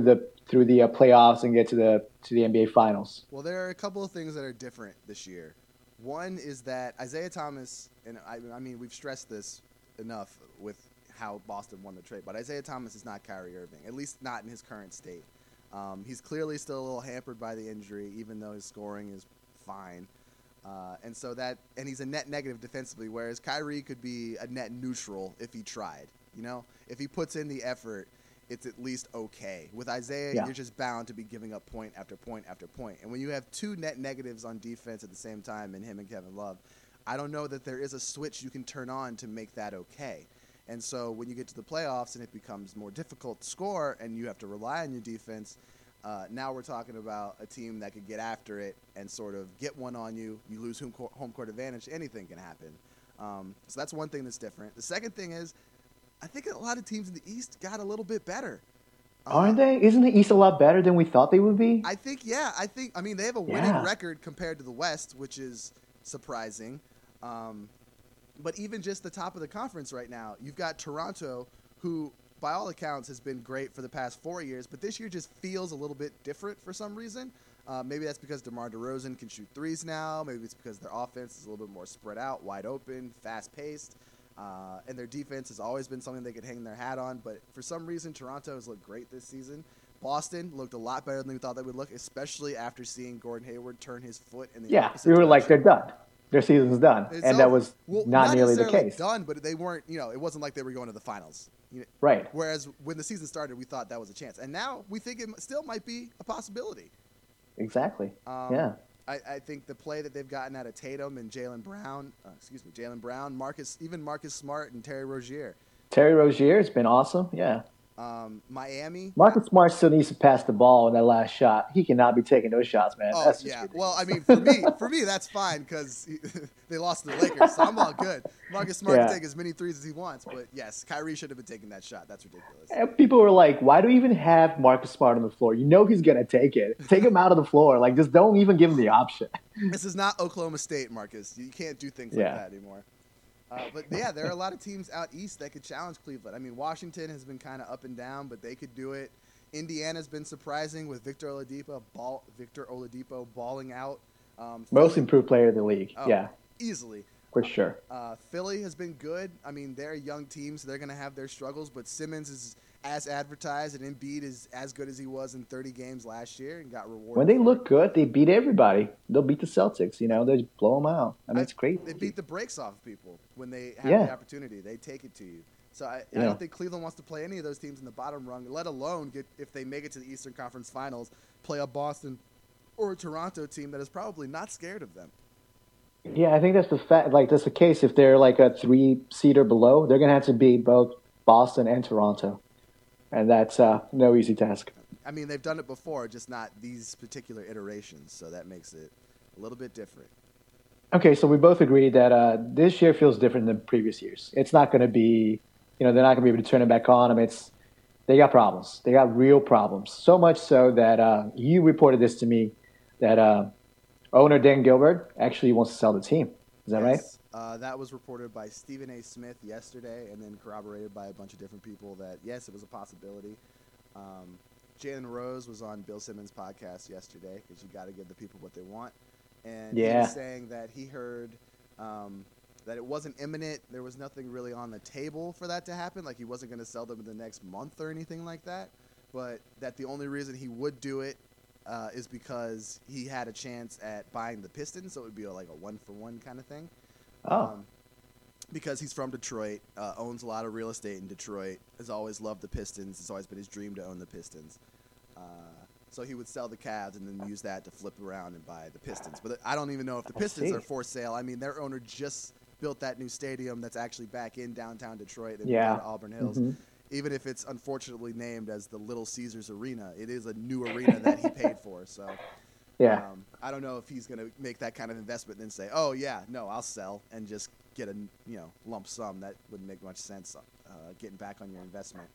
through the uh, playoffs and get to the to the N B A Finals. Well, there are a couple of things that are different this year. One is that Isaiah Thomas, and I, I mean we've stressed this enough with how Boston won the trade, but Isaiah Thomas is not Kyrie Irving, at least not in his current state. Um, he's clearly still a little hampered by the injury, even though his scoring is fine. Uh, and so that, and he's a net negative defensively, whereas Kyrie could be a net neutral if he tried. You know, if he puts in the effort, it's at least okay. With Isaiah, yeah. you're just bound to be giving up point after point after point. And when you have two net negatives on defense at the same time, in him and Kevin Love, I don't know that there is a switch you can turn on to make that okay. And so when you get to the playoffs and it becomes more difficult to score and you have to rely on your defense, uh, now we're talking about a team that could get after it and sort of get one on you. You lose home court, home court advantage. Anything can happen. Um, so that's one thing that's different. The second thing is I think a lot of teams in the East got a little bit better. Aren't they? Isn't the East a lot better than we thought they would be? I think, yeah. I think, I mean, they have a winning yeah. record compared to the West, which is surprising. Um, but even just the top of the conference right now, you've got Toronto, who, by all accounts, has been great for the past four years, but this year just feels a little bit different for some reason. Uh, maybe that's because DeMar DeRozan can shoot threes now. Maybe it's because their offense is a little bit more spread out, wide open, fast-paced. Uh, and their defense has always been something they could hang their hat on. But for some reason, Toronto has looked great this season. Boston looked a lot better than we thought they would look, especially after seeing Gordon Hayward turn his foot in the yeah, opposite we were direction. like, they're done. Their season's done. It's and over. that was well, not, not nearly the case. done, but they weren't, you know, it wasn't like they were going to the finals. You know, right. Whereas when the season started, we thought that was a chance. And now we think it still might be a possibility. Exactly. Um, yeah. I, I think the play that they've gotten out of Tatum and Jaylen Brown, uh, excuse me, Jaylen Brown, Marcus, even Marcus Smart and Terry Rozier. Terry Rozier has been awesome. Yeah. Um, Miami. Marcus Smart still needs to pass the ball in that last shot. He cannot be taking those shots, man. Oh, that's just yeah. ridiculous. Well, I mean, for me, for me, that's fine because they lost to the Lakers, so I'm all good. Marcus Smart yeah. can take as many threes as he wants, but yes, Kyrie should have been taking that shot. That's ridiculous. And people were like, why do we even have Marcus Smart on the floor? You know he's going to take it. Take him out of the floor. Like, just don't even give him the option. This is not Oklahoma State, Marcus. You can't do things yeah. like that anymore. Uh, but, yeah, there are a lot of teams out east that could challenge Cleveland. I mean, Washington has been kind of up and down, but they could do it. Indiana's been surprising with Victor Oladipo, ball, Victor Oladipo balling out. Um, Most Philly, improved player of the league. oh, yeah. Easily. For sure. Uh, Philly has been good. I mean, they're a young team, so they're going to have their struggles, but Simmons is as advertised, and Embiid is as good as he was in thirty games last year and got rewarded. When they look good, they beat everybody. They'll beat the Celtics, you know. They just blow them out. I mean, I, it's great. They beat the brakes off of people when they have yeah. the opportunity. They take it to you. So I, yeah. I don't think Cleveland wants to play any of those teams in the bottom rung, let alone get if they make it to the Eastern Conference Finals, play a Boston or a Toronto team that is probably not scared of them. Yeah, I think that's the fact. Like that's the case. If they're like a three seed or below, they're going to have to beat both Boston and Toronto, and that's uh, no easy task. I mean, they've done it before, just not these particular iterations. So that makes it a little bit different. Okay, so we both agree that uh, this year feels different than previous years. It's not going to be, you know, they're not going to be able to turn it back on. I mean, it's they got problems. They got real problems. So much so that uh, you reported this to me that. Uh, Owner Dan Gilbert actually wants to sell the team. Is that yes. right? Uh, that was reported by Stephen A. Smith yesterday and then corroborated by a bunch of different people that, yes, it was a possibility. Um, Jalen Rose was on Bill Simmons' podcast yesterday because you got to give the people what they want. And yeah. he was saying that he heard um, that it wasn't imminent. There was nothing really on the table for that to happen. Like he wasn't going to sell them in the next month or anything like that. But that the only reason he would do it Uh, is because he had a chance at buying the Pistons, so it would be a, like a one-for-one kind of thing. Oh. Um, because he's from Detroit, uh, owns a lot of real estate in Detroit, has always loved the Pistons. It's always been his dream to own the Pistons. Uh, so he would sell the Cavs and then use that to flip around and buy the Pistons. But I don't even know if the Pistons are for sale. I mean, their owner just built that new stadium that's actually back in downtown Detroit. They yeah. moved out of Auburn Hills. Mm-hmm. Even if it's unfortunately named as the Little Caesars Arena, it is a new arena that he paid for. So, yeah, um, I don't know if he's going to make that kind of investment and then say, "Oh yeah, no, I'll sell," and just get a you know lump sum. That wouldn't make much sense. Uh, getting back on your investment.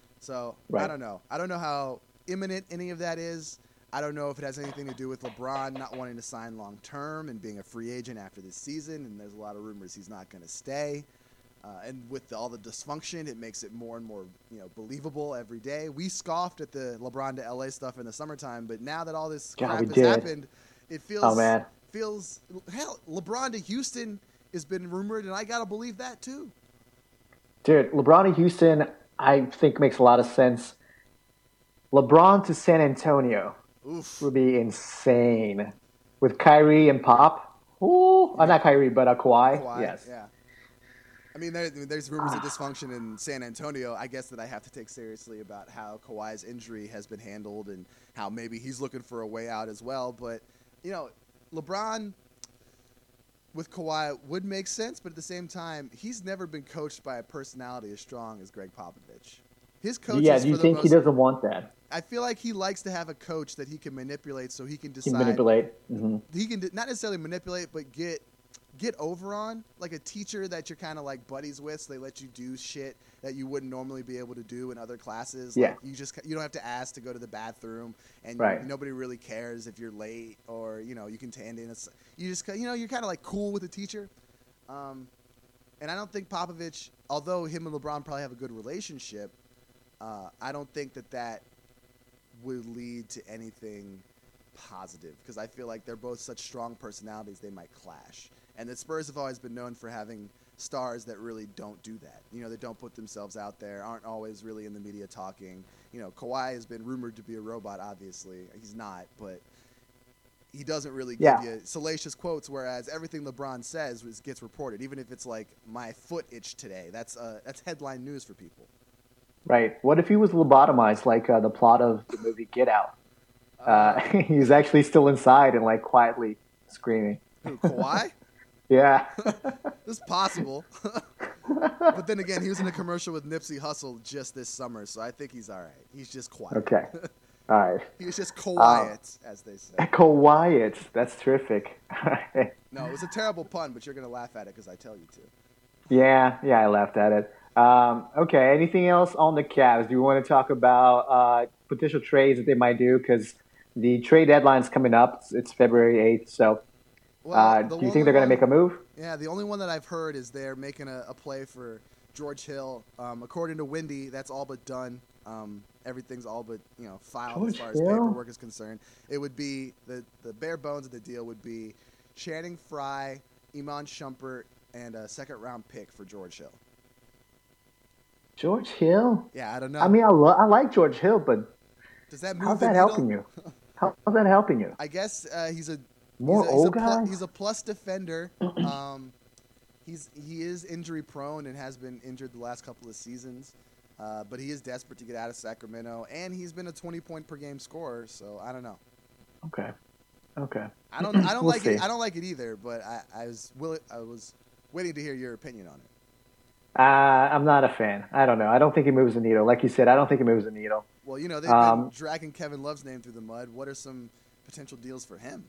So right. I don't know. I don't know how imminent any of that is. I don't know if it has anything to do with LeBron not wanting to sign long term and being a free agent after this season. And there's a lot of rumors he's not going to stay. Uh, and with the, all the dysfunction, it makes it more and more, you know, believable every day. We scoffed at the LeBron to L A stuff in the summertime, but now that all this God, crap we has did. happened, it feels Oh, man. feels hell. LeBron to Houston has been rumored, and I gotta believe that too. Dude, LeBron to Houston, I think makes a lot of sense. LeBron to San Antonio Oof. would be insane with Kyrie and Pop. Ooh, uh, not Kyrie, but uh, Kawhi. Kawhi, Yes. yeah. I mean, there, there's rumors of dysfunction in San Antonio. I guess that I have to take seriously about how Kawhi's injury has been handled and how maybe he's looking for a way out as well. But, you know, LeBron with Kawhi would make sense, but at the same time, he's never been coached by a personality as strong as Greg Popovich. His coaches, Yeah, do you for the think most, he doesn't want that? I feel like he likes to have a coach that he can manipulate so he can He decide. can manipulate. Mm-hmm. He can not necessarily manipulate, but get get over on, like a teacher that you're kind of like buddies with, so they let you do shit that you wouldn't normally be able to do in other classes. Yeah. Like you just you don't have to ask to go to the bathroom, and Right. nobody really cares if you're late, or you know you can hand in a, s- you just you know you're kind of like cool with the teacher. Um, and I don't think Popovich, although him and LeBron probably have a good relationship, uh, I don't think that that would lead to anything positive, because I feel like they're both such strong personalities they might clash. And the Spurs have always been known for having stars that really don't do that. You know, they don't put themselves out there, aren't always really in the media talking. You know, Kawhi has been rumored to be a robot, obviously. He's not, but he doesn't really give Yeah. you salacious quotes, whereas everything LeBron says was, gets reported, even if it's like, my foot itched today. That's uh, that's headline news for people. Right. What if he was lobotomized like uh, the plot of the movie Get Out? Uh, he's actually still inside and like quietly screaming. Who, Kawhi? Yeah. It's possible. But then again, he was in a commercial with Nipsey Hussle just this summer, so I think he's all right. He's just quiet. Okay. All right. He was just quiet, as they say. Quiet. That's terrific. No, it was a terrible pun, but you're going to laugh at it because I tell you to. Yeah, yeah, I laughed at it. Um, okay, anything else on the Cavs? Do you want to talk about uh, potential trades that they might do? Because the trade deadline's coming up. It's, it's February eighth. So Well, uh, the do you only think they're going to one- make a move? Yeah, the only one that I've heard is they're making a, a play for George Hill. Um, according to Wendy, that's all but done. Um, everything's all but you know filed George as far as Hill? paperwork is concerned. It would be the the bare bones of the deal would be Channing Frye, Iman Shumpert, and a second round pick for George Hill. George Hill? Yeah, I don't know. I mean, I, lo- I like George Hill, but Does that move how's the that needle? helping you? How, how's that helping you? I guess uh, he's a More he's a, he's old a plu- guys? he's a plus defender. um, he's he is injury prone and has been injured the last couple of seasons, uh, but he is desperate to get out of Sacramento, and he's been a twenty point per game scorer. So I don't know. Okay. Okay. I don't I don't We'll like see. it. I don't like it either. But I, I was will I was waiting to hear your opinion on it. Uh, I'm not a fan. I don't know. I don't think it moves the needle. Like you said, I don't think it moves the needle. Well, you know they've Um, been dragging Kevin Love's name through the mud. What are some potential deals for him?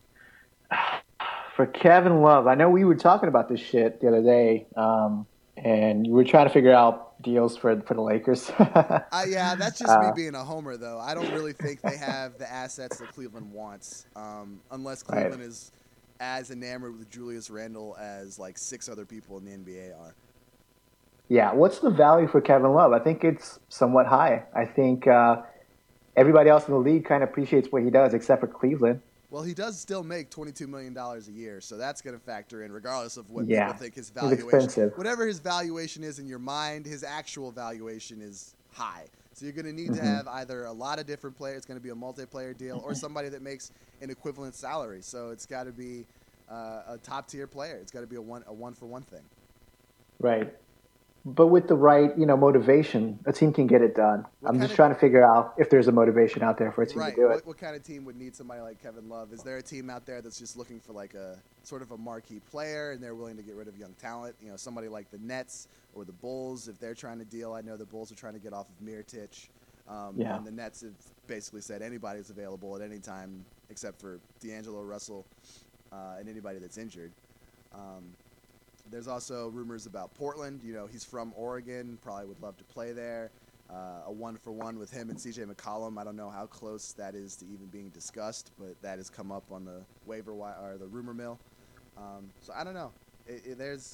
For Kevin Love, I know we were talking about this shit the other day, um, and we were trying to figure out deals for for the Lakers. Uh, yeah, that's just me Uh, being a homer, though. I don't really think they have the assets that Cleveland wants, um, unless Right. Cleveland is as enamored with Julius Randle as like six other people in the N B A are. Yeah, what's the value for Kevin Love? I think it's somewhat high. I think uh, everybody else in the league kind of appreciates what he does, except for Cleveland. Well, he does still make twenty-two million dollars a year, so that's going to factor in, regardless of what Yeah, people think his he's valuation. expensive. Whatever his valuation is in your mind, his actual valuation is high. So you're going to need to Mhm. have either a lot of different players. It's going to be a multiplayer deal, or somebody that makes an equivalent salary. So it's got to be uh, a top tier player. It's got to be a one a one for one thing. Right. But with the right, you know, motivation, a team can get it done. What I'm kind just of- trying to figure out if there's a motivation out there for a team Right. to do What, it. what kind of team would need somebody like Kevin Love? Is there a team out there that's just looking for like a sort of a marquee player and they're willing to get rid of young talent? You know, somebody like the Nets or the Bulls, if they're trying to deal. I know the Bulls are trying to get off of Mirotic. Um, Yeah. And the Nets have basically said anybody's available at any time except for D'Angelo Russell uh, and anybody that's injured. Um, There's also rumors about Portland. You know, he's from Oregon, probably would love to play there. Uh, a one-for-one with him and C J McCollum. I don't know how close that is to even being discussed, but that has come up on the waiver wire or the rumor mill. Um, so I don't know. It, it, there's,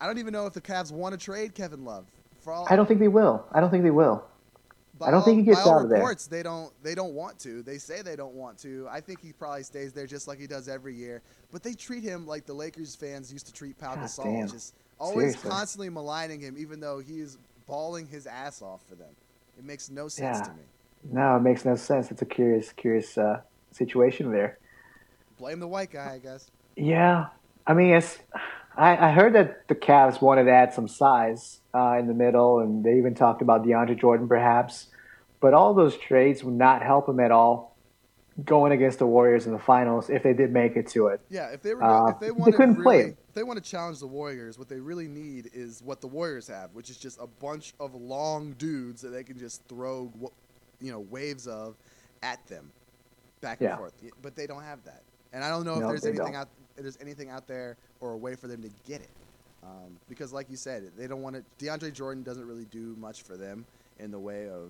I don't even know if the Cavs want to trade Kevin Love. For all, I don't think they will. I don't think they will. by I don't all, think he gets by all out of there. reports, they don't. They don't want to. They say they don't want to. I think he probably stays there just like he does every year. But they treat him like the Lakers fans used to treat Pau God Gasol, damn. just always Seriously. constantly maligning him, even though he is balling his ass off for them. It makes no sense Yeah. to me. No, it makes no sense. It's a curious, curious uh, situation there. Blame the white guy, I guess. Yeah, I mean, it's. I, I heard that the Cavs wanted to add some size uh, in the middle, and they even talked about DeAndre Jordan, perhaps. But all those trades would not help him at all going against the Warriors in the finals if they did make it to it. Yeah, if they were, Uh, if they they want to couldn't really, play him. if they want to challenge the Warriors, what they really need is what the Warriors have, which is just a bunch of long dudes that they can just throw, you know, waves of at them, back and Yeah. forth. But they don't have that, and I don't know if No, there's they anything don't. out, if there's anything out there or a way for them to get it, um, because like you said, they don't want to. DeAndre Jordan doesn't really do much for them in the way of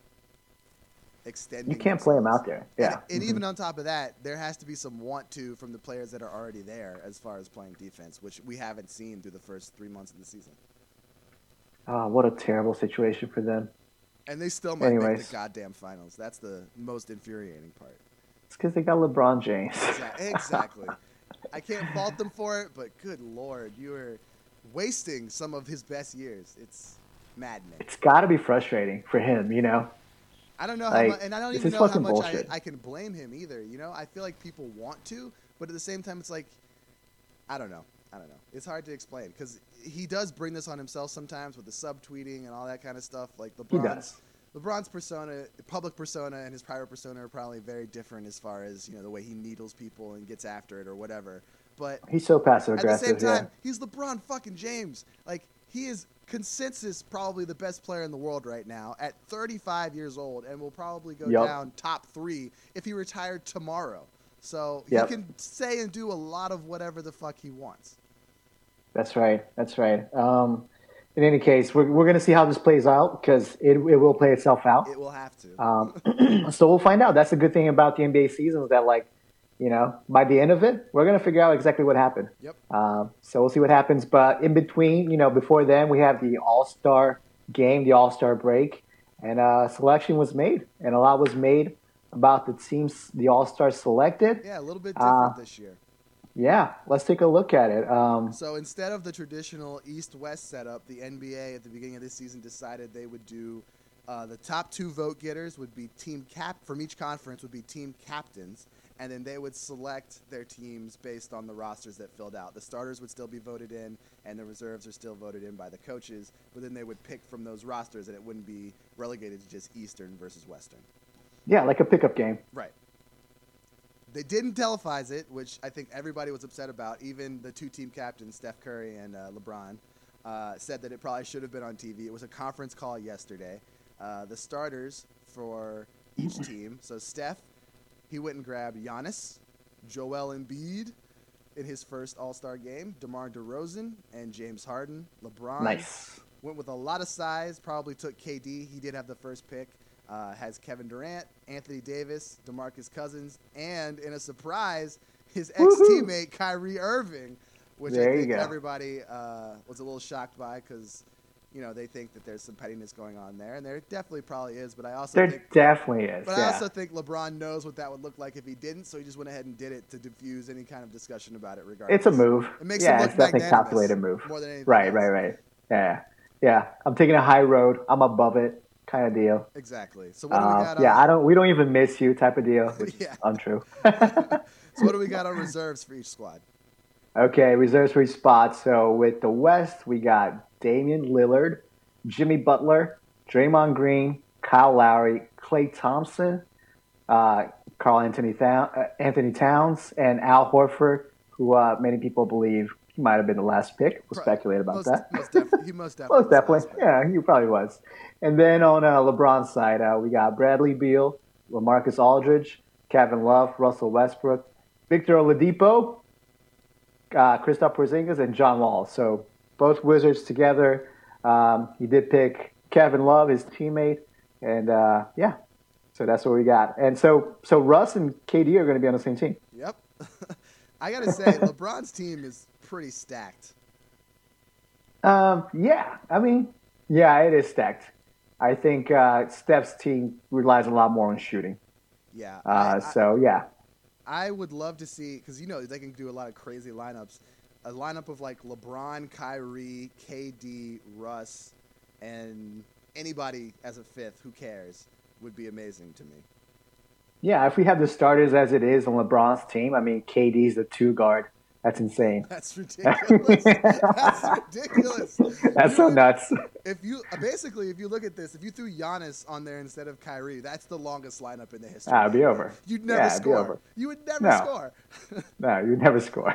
extending. You can't play him themselves. out there. Yeah. And, and Mhm. even on top of that, there has to be some want to from the players that are already there as far as playing defense, which we haven't seen through the first three months of the season. Oh, what a terrible situation for them. And they still might make Anyways. the goddamn finals. That's the most infuriating part. It's because they got LeBron James. Exa- Exactly. I can't fault them for it, but good Lord, you are wasting some of his best years. It's maddening. It's got to be frustrating for him, you know? I don't know how Like, much, and I don't this even is know how fucking much I, bullshit. I can blame him either. You know, I feel like people want to, but at the same time, it's like, I don't know. I don't know. It's hard to explain because he does bring this on himself sometimes with the subtweeting and all that kind of stuff. Like He LeBron's, does. LeBron's persona, public persona, and his private persona are probably very different as far as you know the way he needles people and gets after it or whatever. But He's so passive at the same aggressive. Yeah. time, he's LeBron fucking James. Like, he is consensus probably the best player in the world right now at thirty-five years old and will probably go Yup. down top three if he retired tomorrow. So Yep. he can say and do a lot of whatever the fuck he wants. That's right. That's right. Um, in any case, we're, we're going to see how this plays out because it, it will play itself out. It will have to. Um, so we'll find out. That's the good thing about the N B A season is that, like, you know, by the end of it, we're going to figure out exactly what happened. Yep. Um, so we'll see what happens. But in between, you know, before then, we have the All-Star game, the All-Star break, and uh, selection was made. And a lot was made about the teams the All-Stars selected. Yeah, a little bit different Uh, this year. Yeah, let's take a look at it. Um, So instead of the traditional East-West setup, the N B A at the beginning of this season decided they would do uh, the top two vote getters would be team cap from each conference would be team captains, and then they would select their teams based on the rosters that filled out. The starters would still be voted in, and the reserves are still voted in by the coaches. But then they would pick from those rosters, and it wouldn't be relegated to just Eastern versus Western. yeah, like a pickup game. Right. They didn't televise it, which I think everybody was upset about. Even the two team captains, Steph Curry and uh, LeBron, uh, said that it probably should have been on T V. It was a conference call yesterday. Uh, the starters for each team. So Steph, he went and grabbed Giannis, Joel Embiid in his first All-Star game, DeMar DeRozan, and James Harden. LeBron Nice. went with a lot of size, probably took K D. He did have the first pick. Uh, has Kevin Durant, Anthony Davis, DeMarcus Cousins, and in a surprise, his ex-teammate Kyrie Irving, which There I you think go. everybody uh, was a little shocked by because, you know, they think that there's some pettiness going on there, and there definitely probably is. But I also There think, definitely is. but yeah. I also think LeBron knows what that would look like if he didn't, so he just went ahead and did it to diffuse any kind of discussion about it. Regardless, It's a move. It makes yeah, him look it's definitely a magnanimous calculated move. more than anything Right, else. right, right. Yeah, yeah. I'm taking a high road. I'm above it, kind of deal. Exactly. So what do we Uh, got? yeah, on, I don't. We don't even miss you, type of deal. Which Yeah. is untrue. So what do we got on reserves for each squad? Okay, reserves for each spot. So with the West, we got Damian Lillard, Jimmy Butler, Draymond Green, Kyle Lowry, Klay Thompson, uh, Carl Anthony, Thou- uh, Anthony Towns, and Al Horford, who uh, many people believe he might have been the last pick. We'll Pro- speculate about most, that. Most definitely. He most definitely. Most definitely. Yeah, he probably was. And then on uh, LeBron's side, uh, we got Bradley Beal, LaMarcus Aldridge, Kevin Love, Russell Westbrook, Victor Oladipo, uh, Kristaps Porzingis, and John Wall. So both Wizards together. Um, he did pick Kevin Love, his teammate, and uh, yeah. So that's what we got. And so, so Russ and K D are going to be on the same team. Yep. I gotta say, LeBron's team is pretty stacked. Um, yeah, I mean, yeah, it is stacked. I think uh, Steph's team relies a lot more on shooting. Yeah, I, Uh, I so yeah, I would love to see because you know they can do a lot of crazy lineups. A lineup of like LeBron, Kyrie, K D, Russ, and anybody as a fifth. Who cares? Would be amazing to me. yeah. If we have the starters as it is on LeBron's team, I mean, K D's the two guard. That's insane. That's That's ridiculous. That's ridiculous. You so would nuts. if you basically if you look at this, if you threw Giannis on there instead of Kyrie, that's the longest lineup in the history Ah, of it'd the be N B A. over. You'd never Yeah, it'd be score. over. You would never No, score. no, you never score.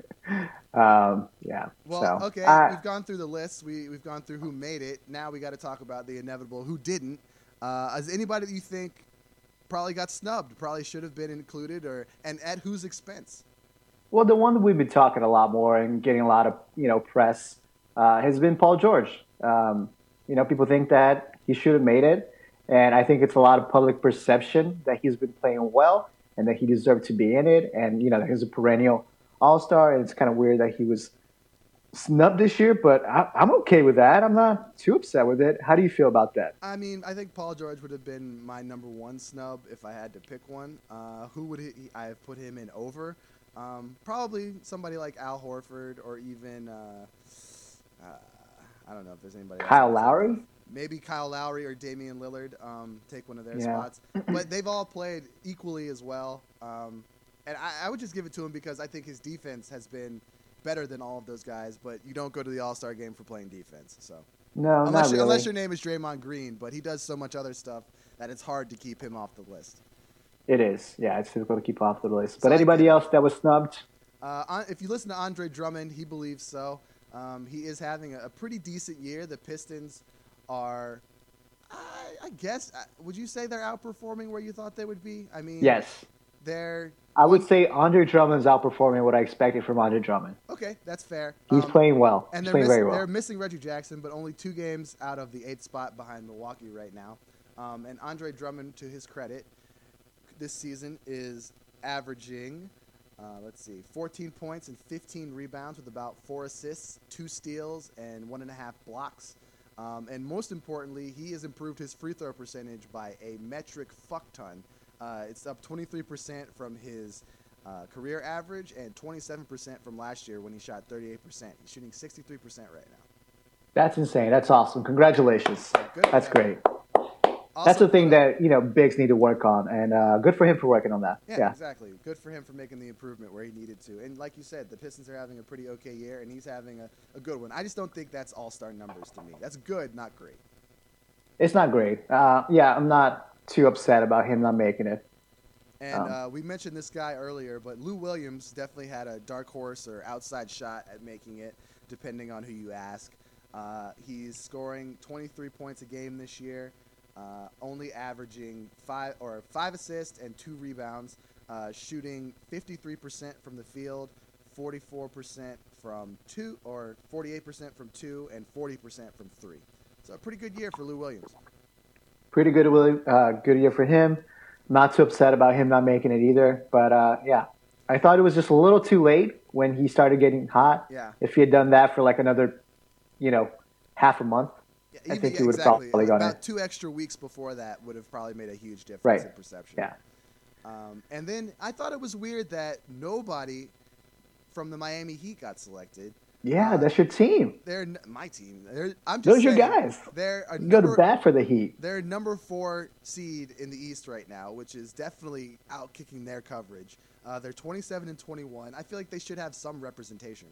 Um, yeah. Well, So okay, I we've gone through the list. We we've gone through who made it. Now we got to talk about the inevitable who didn't. Uh, is anybody that you think probably got snubbed, probably should have been included, or and at whose expense? well, the one that we've been talking a lot more and getting a lot of you know press uh, has been Paul George. Um, you know, people think that he should have made it, and I think it's a lot of public perception that he's been playing well and that he deserved to be in it. And you know, he's a perennial All Star, and it's kind of weird that he was snubbed this year. But I, I'm okay with that. I'm not too upset with it. How do you feel about that? I mean, I think Paul George would have been my number one snub if I had to pick one. Uh, who would he, I have put him in over? Um, probably somebody like Al Horford or even uh, uh, I don't know if there's anybody else I Kyle can think of. Lowry? Maybe Kyle Lowry or Damian Lillard um, take one of their Yeah. spots. But they've all played equally as well. Um, and I, I would just give it to him because I think his defense has been better than all of those guys. But you don't go to the All Star game for playing defense. So No, not unless you, unless really. your name is Draymond Green, but he does so much other stuff that it's hard to keep him off the list. It is. Yeah, it's difficult to keep off the list. So But I get anybody it. else that was snubbed? Uh, if you listen to Andre Drummond, he believes so. Um, he is having a, a pretty decent year. The Pistons are, I, I guess, uh, would you say they're outperforming where you thought they would be? I mean, Yes. they're I would one. say Andre Drummond's outperforming what I expected from Andre Drummond. Okay, that's fair. He's Um, playing well. and He's they're playing miss, very they're well. missing Reggie Jackson, but only two games out of the eighth spot behind Milwaukee right now. Um, and Andre Drummond, to his credit, this season is averaging, uh, let's see, fourteen points and fifteen rebounds with about four assists, two steals, and one and a half blocks. Um, and most importantly, he has improved his free throw percentage by a metric fuck ton. Uh, it's up twenty-three percent from his uh, career average and twenty-seven percent from last year when he shot thirty-eight percent. He's shooting sixty-three percent right now. That's insane. That's awesome. Congratulations. Yeah, good for That's him. great. That's Also the thing put up- that you know bigs need to work on, and uh, good for him for working on that. Yeah, Yeah. exactly. Good for him for making the improvement where he needed to. And like you said, the Pistons are having a pretty okay year, and he's having a, a good one. I just don't think that's all-star numbers to me. That's good, not great. It's not great. Uh, yeah, I'm not too upset about him not making it. And Um, uh, we mentioned this guy earlier, but Lou Williams definitely had a dark horse or outside shot at making it, depending on who you ask. Uh, he's scoring twenty-three points a game this year, uh, only averaging five or five assists and two rebounds, uh, shooting fifty-three percent from the field, forty-four percent from two, or forty-eight percent from two, and forty percent from three. So a pretty good year for Lou Williams. Pretty good, Willie- uh, good year for him. Not too upset about him not making it either. But uh, yeah, I thought it was just a little too late when he started getting hot. Yeah. If he had done that for like another, you know, half a month, Yeah, I even- think yeah, he would have exactly. probably gone in. About two extra weeks before that would have probably made a huge difference Right. in perception. Yeah. Um, and then I thought it was weird that nobody from the Miami Heat got selected. Yeah, Uh, that's your team. They're n- my team. They're, I'm just Those are saying, your guys. They're a You go to number, bat for the Heat. they're number four seed in the East right now, which is definitely outkicking their coverage. Uh, they're twenty-seven and twenty-one. I feel like they should have some representation.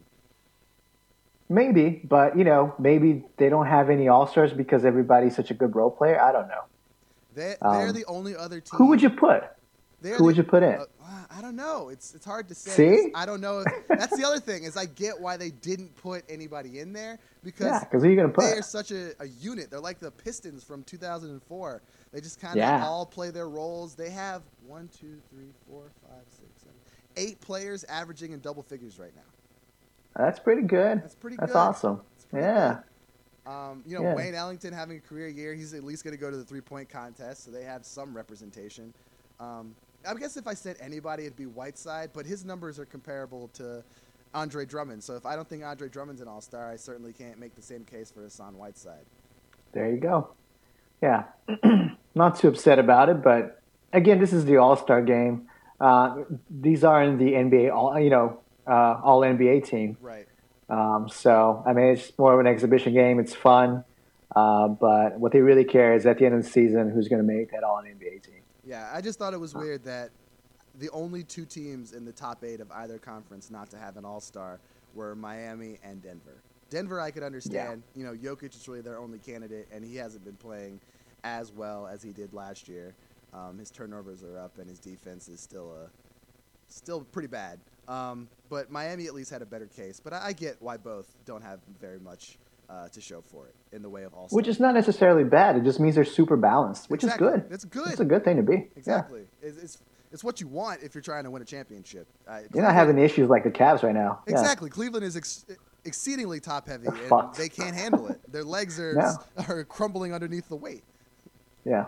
Maybe, but you know, maybe they don't have any All Stars because everybody's such a good role player. I don't know. They, they're Um, the only other team. Who would you put? They're Who would the- you put in? Uh, I don't know. It's it's hard to say. See? I don't know. If, that's the other thing is I get why they didn't put anybody in there because Yeah, because who are you going to they put? are such a, a unit. They're like the Pistons from two thousand four. They just kind of Yeah. all play their roles. They have one, two, three, four, five, six, seven, eight players averaging in double figures right now. That's pretty good. That's pretty That's good. awesome. It's pretty Yeah. good. Um, you know, Yeah. Wayne Ellington having a career year. He's at least going to go to the three-point contest, so they have some representation. Um, I guess if I said anybody, it'd be Whiteside, but his numbers are comparable to Andre Drummond. So if I don't think Andre Drummond's an all-star, I certainly can't make the same case for Hassan Whiteside. There you go. Yeah. Not too upset about it, but again, this is the all-star game. Uh, these aren't the N B A, all, you know, uh, all N B A team. Right. Um, so, I mean, it's more of an exhibition game. It's fun. Uh, but what they really care is at the end of the season, who's going to make that all N B A team. Yeah, I just thought it was weird that the only two teams in the top eight of either conference not to have an all-star were Miami and Denver. Denver, I could understand. Yeah. You know, Jokic is really their only candidate, and he hasn't been playing as well as he did last year. Um, his turnovers are up, and his defense is still a, still pretty bad. Um, but Miami at least had a better case. But I, I get why both don't have very much uh, to show for it in the way of all-star. Which is not necessarily bad. It just means they're super balanced, which exactly. is good. It's good. It's a good thing to be. Exactly. Yeah. It's, it's it's what you want if you're trying to win a championship. Uh, you're not having issues like the Cavs right now. Exactly. Yeah. Cleveland is ex- exceedingly top-heavy, and fucked. they can't handle it. Their legs are no. are crumbling underneath the weight. Yeah.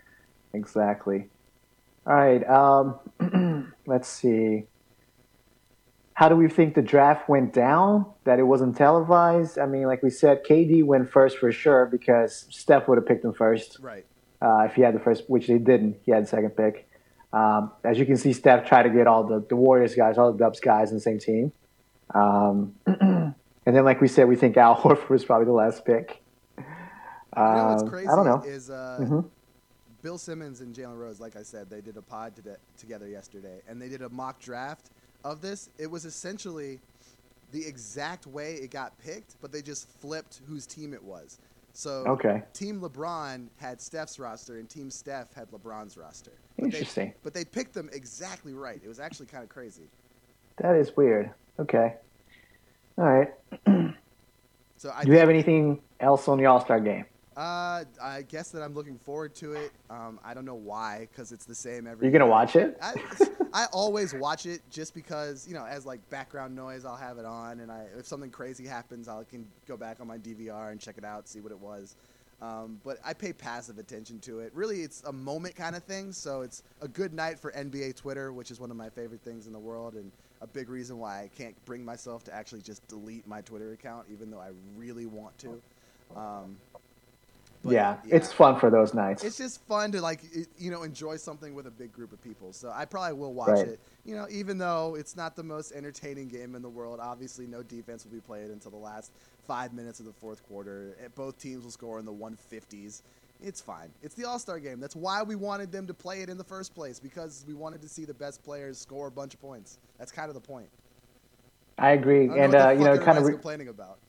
Exactly. All right. Um, let's see. How do we think the draft went down? That it wasn't televised? I mean, like we said, K D went first for sure because Steph would have picked him first. Right. Uh, if he had the first, which he didn't. He had the second pick. Um, as you can see, Steph tried to get all the, the Warriors guys, all the Dubs guys in the same team. Um, and then, like we said, we think Al Horford was probably the last pick. Um, you know what's crazy I don't know. is uh, mm-hmm. Bill Simmons and Jalen Rose, like I said, they did a pod today, together yesterday, and they did a mock draft of this. It was essentially the exact way it got picked, but they just flipped whose team it was. So okay. Team LeBron had Steph's roster, and Team Steph had LeBron's roster. But Interesting. They, but they picked them exactly right. It was actually kind of crazy. That is weird. Okay. All right. So I Do you have anything else on the All-Star game? Uh, I guess that I'm looking forward to it. Um, I don't know why, because it's the same every You're going to year. watch it? I, I always watch it just because, you know, as like background noise, I'll have it on, and I if something crazy happens, I can go back on my D V R and check it out, see what it was. Um, but I pay passive attention to it. Really, it's a moment kind of thing, so it's a good night for N B A Twitter, which is one of my favorite things in the world, and a big reason why I can't bring myself to actually just delete my Twitter account, even though I really want to. Um, But, yeah, yeah, it's fun for those nights. It's just fun to, like, you know, enjoy something with a big group of people. So I probably will watch right. it, you know, even though it's not the most entertaining game in the world. Obviously, no defense will be played until the last five minutes of the fourth quarter. Both teams will score in the one fifties. It's fine. It's the All-Star game. That's why we wanted them to play it in the first place, because we wanted to see the best players score a bunch of points. That's kind of the point. I agree. I and, know uh, you know, kind of re- complaining about.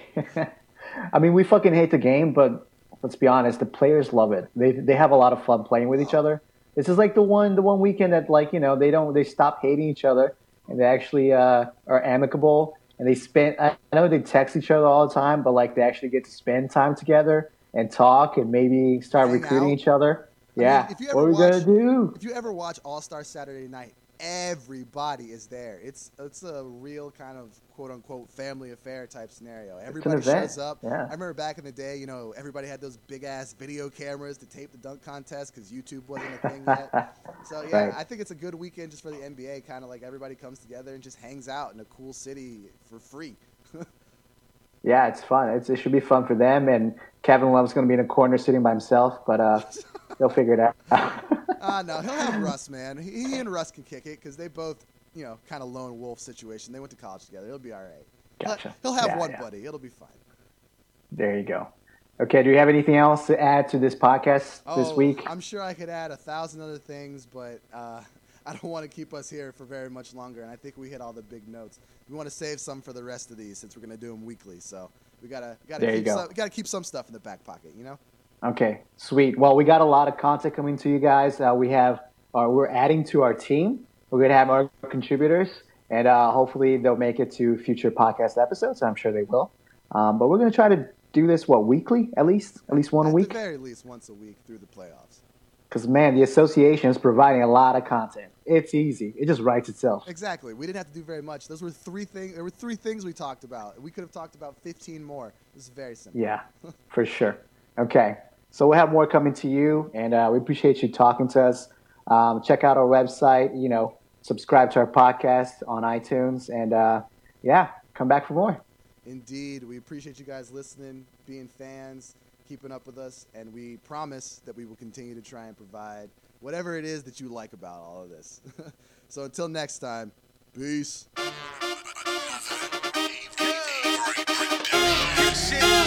I mean, we fucking hate the game, but let's be honest, the players love it. They they have a lot of fun playing with each other. This is like the one the one weekend that, like, you know, they don't they stop hating each other and they actually uh, are amicable, and they spend. I know they text each other all the time, but like they actually get to spend time together and talk and maybe start Hang recruiting out. each other. I Yeah, mean, if you ever what are we watch- gonna do? If you ever watch All-Star Saturday Night, everybody is there. It's it's a real kind of quote-unquote family affair type scenario. Everybody event. shows up. Yeah. I remember back in the day, you know, everybody had those big-ass video cameras to tape the dunk contest because YouTube wasn't a thing yet. So, yeah, Right. I think it's a good weekend just for the N B A, kind of like everybody comes together and just hangs out in a cool city for free. Yeah, it's fun. It's, it should be fun for them. And Kevin Love's going to be in a corner sitting by himself, but uh, they'll figure it out. Ah, uh, no, he'll have Russ, man. He, he and Russ can kick it because they both, you know, kind of lone wolf situation. They went to college together. He'll be all right. Gotcha. He'll, he'll have Yeah, one yeah. buddy. It'll be fine. There you go. Okay, do you have anything else to add to this podcast this Oh, week? I'm sure I could add a thousand other things, but uh, I don't want to keep us here for very much longer. And I think we hit all the big notes. We want to save some for the rest of these since we're going to do them weekly. So we gotta gotta There you keep go. some, gotta keep some stuff in the back pocket, you know. Okay, sweet. Well, we got a lot of content coming to you guys. Uh, we have, uh, we're adding to our team. We're going to have our contributors, and uh, hopefully they'll make it to future podcast episodes. I'm sure they will. Um, but we're going to try to do this, what, weekly at least? At least one At a week? the very least, once a week through the playoffs. Because, man, the association is providing a lot of content. It's easy. It just writes itself. Exactly. We didn't have to do very much. Those were three things. There were three things we talked about. We could have talked about fifteen more. This is very simple. Yeah, for sure. Okay, so we'll have more coming to you, and uh, we appreciate you talking to us. Um, check out our website, you know, subscribe to our podcast on iTunes, and, uh, yeah, come back for more. Indeed. We appreciate you guys listening, being fans, keeping up with us, and we promise that we will continue to try and provide whatever it is that you like about all of this. So until next time, peace. Shit.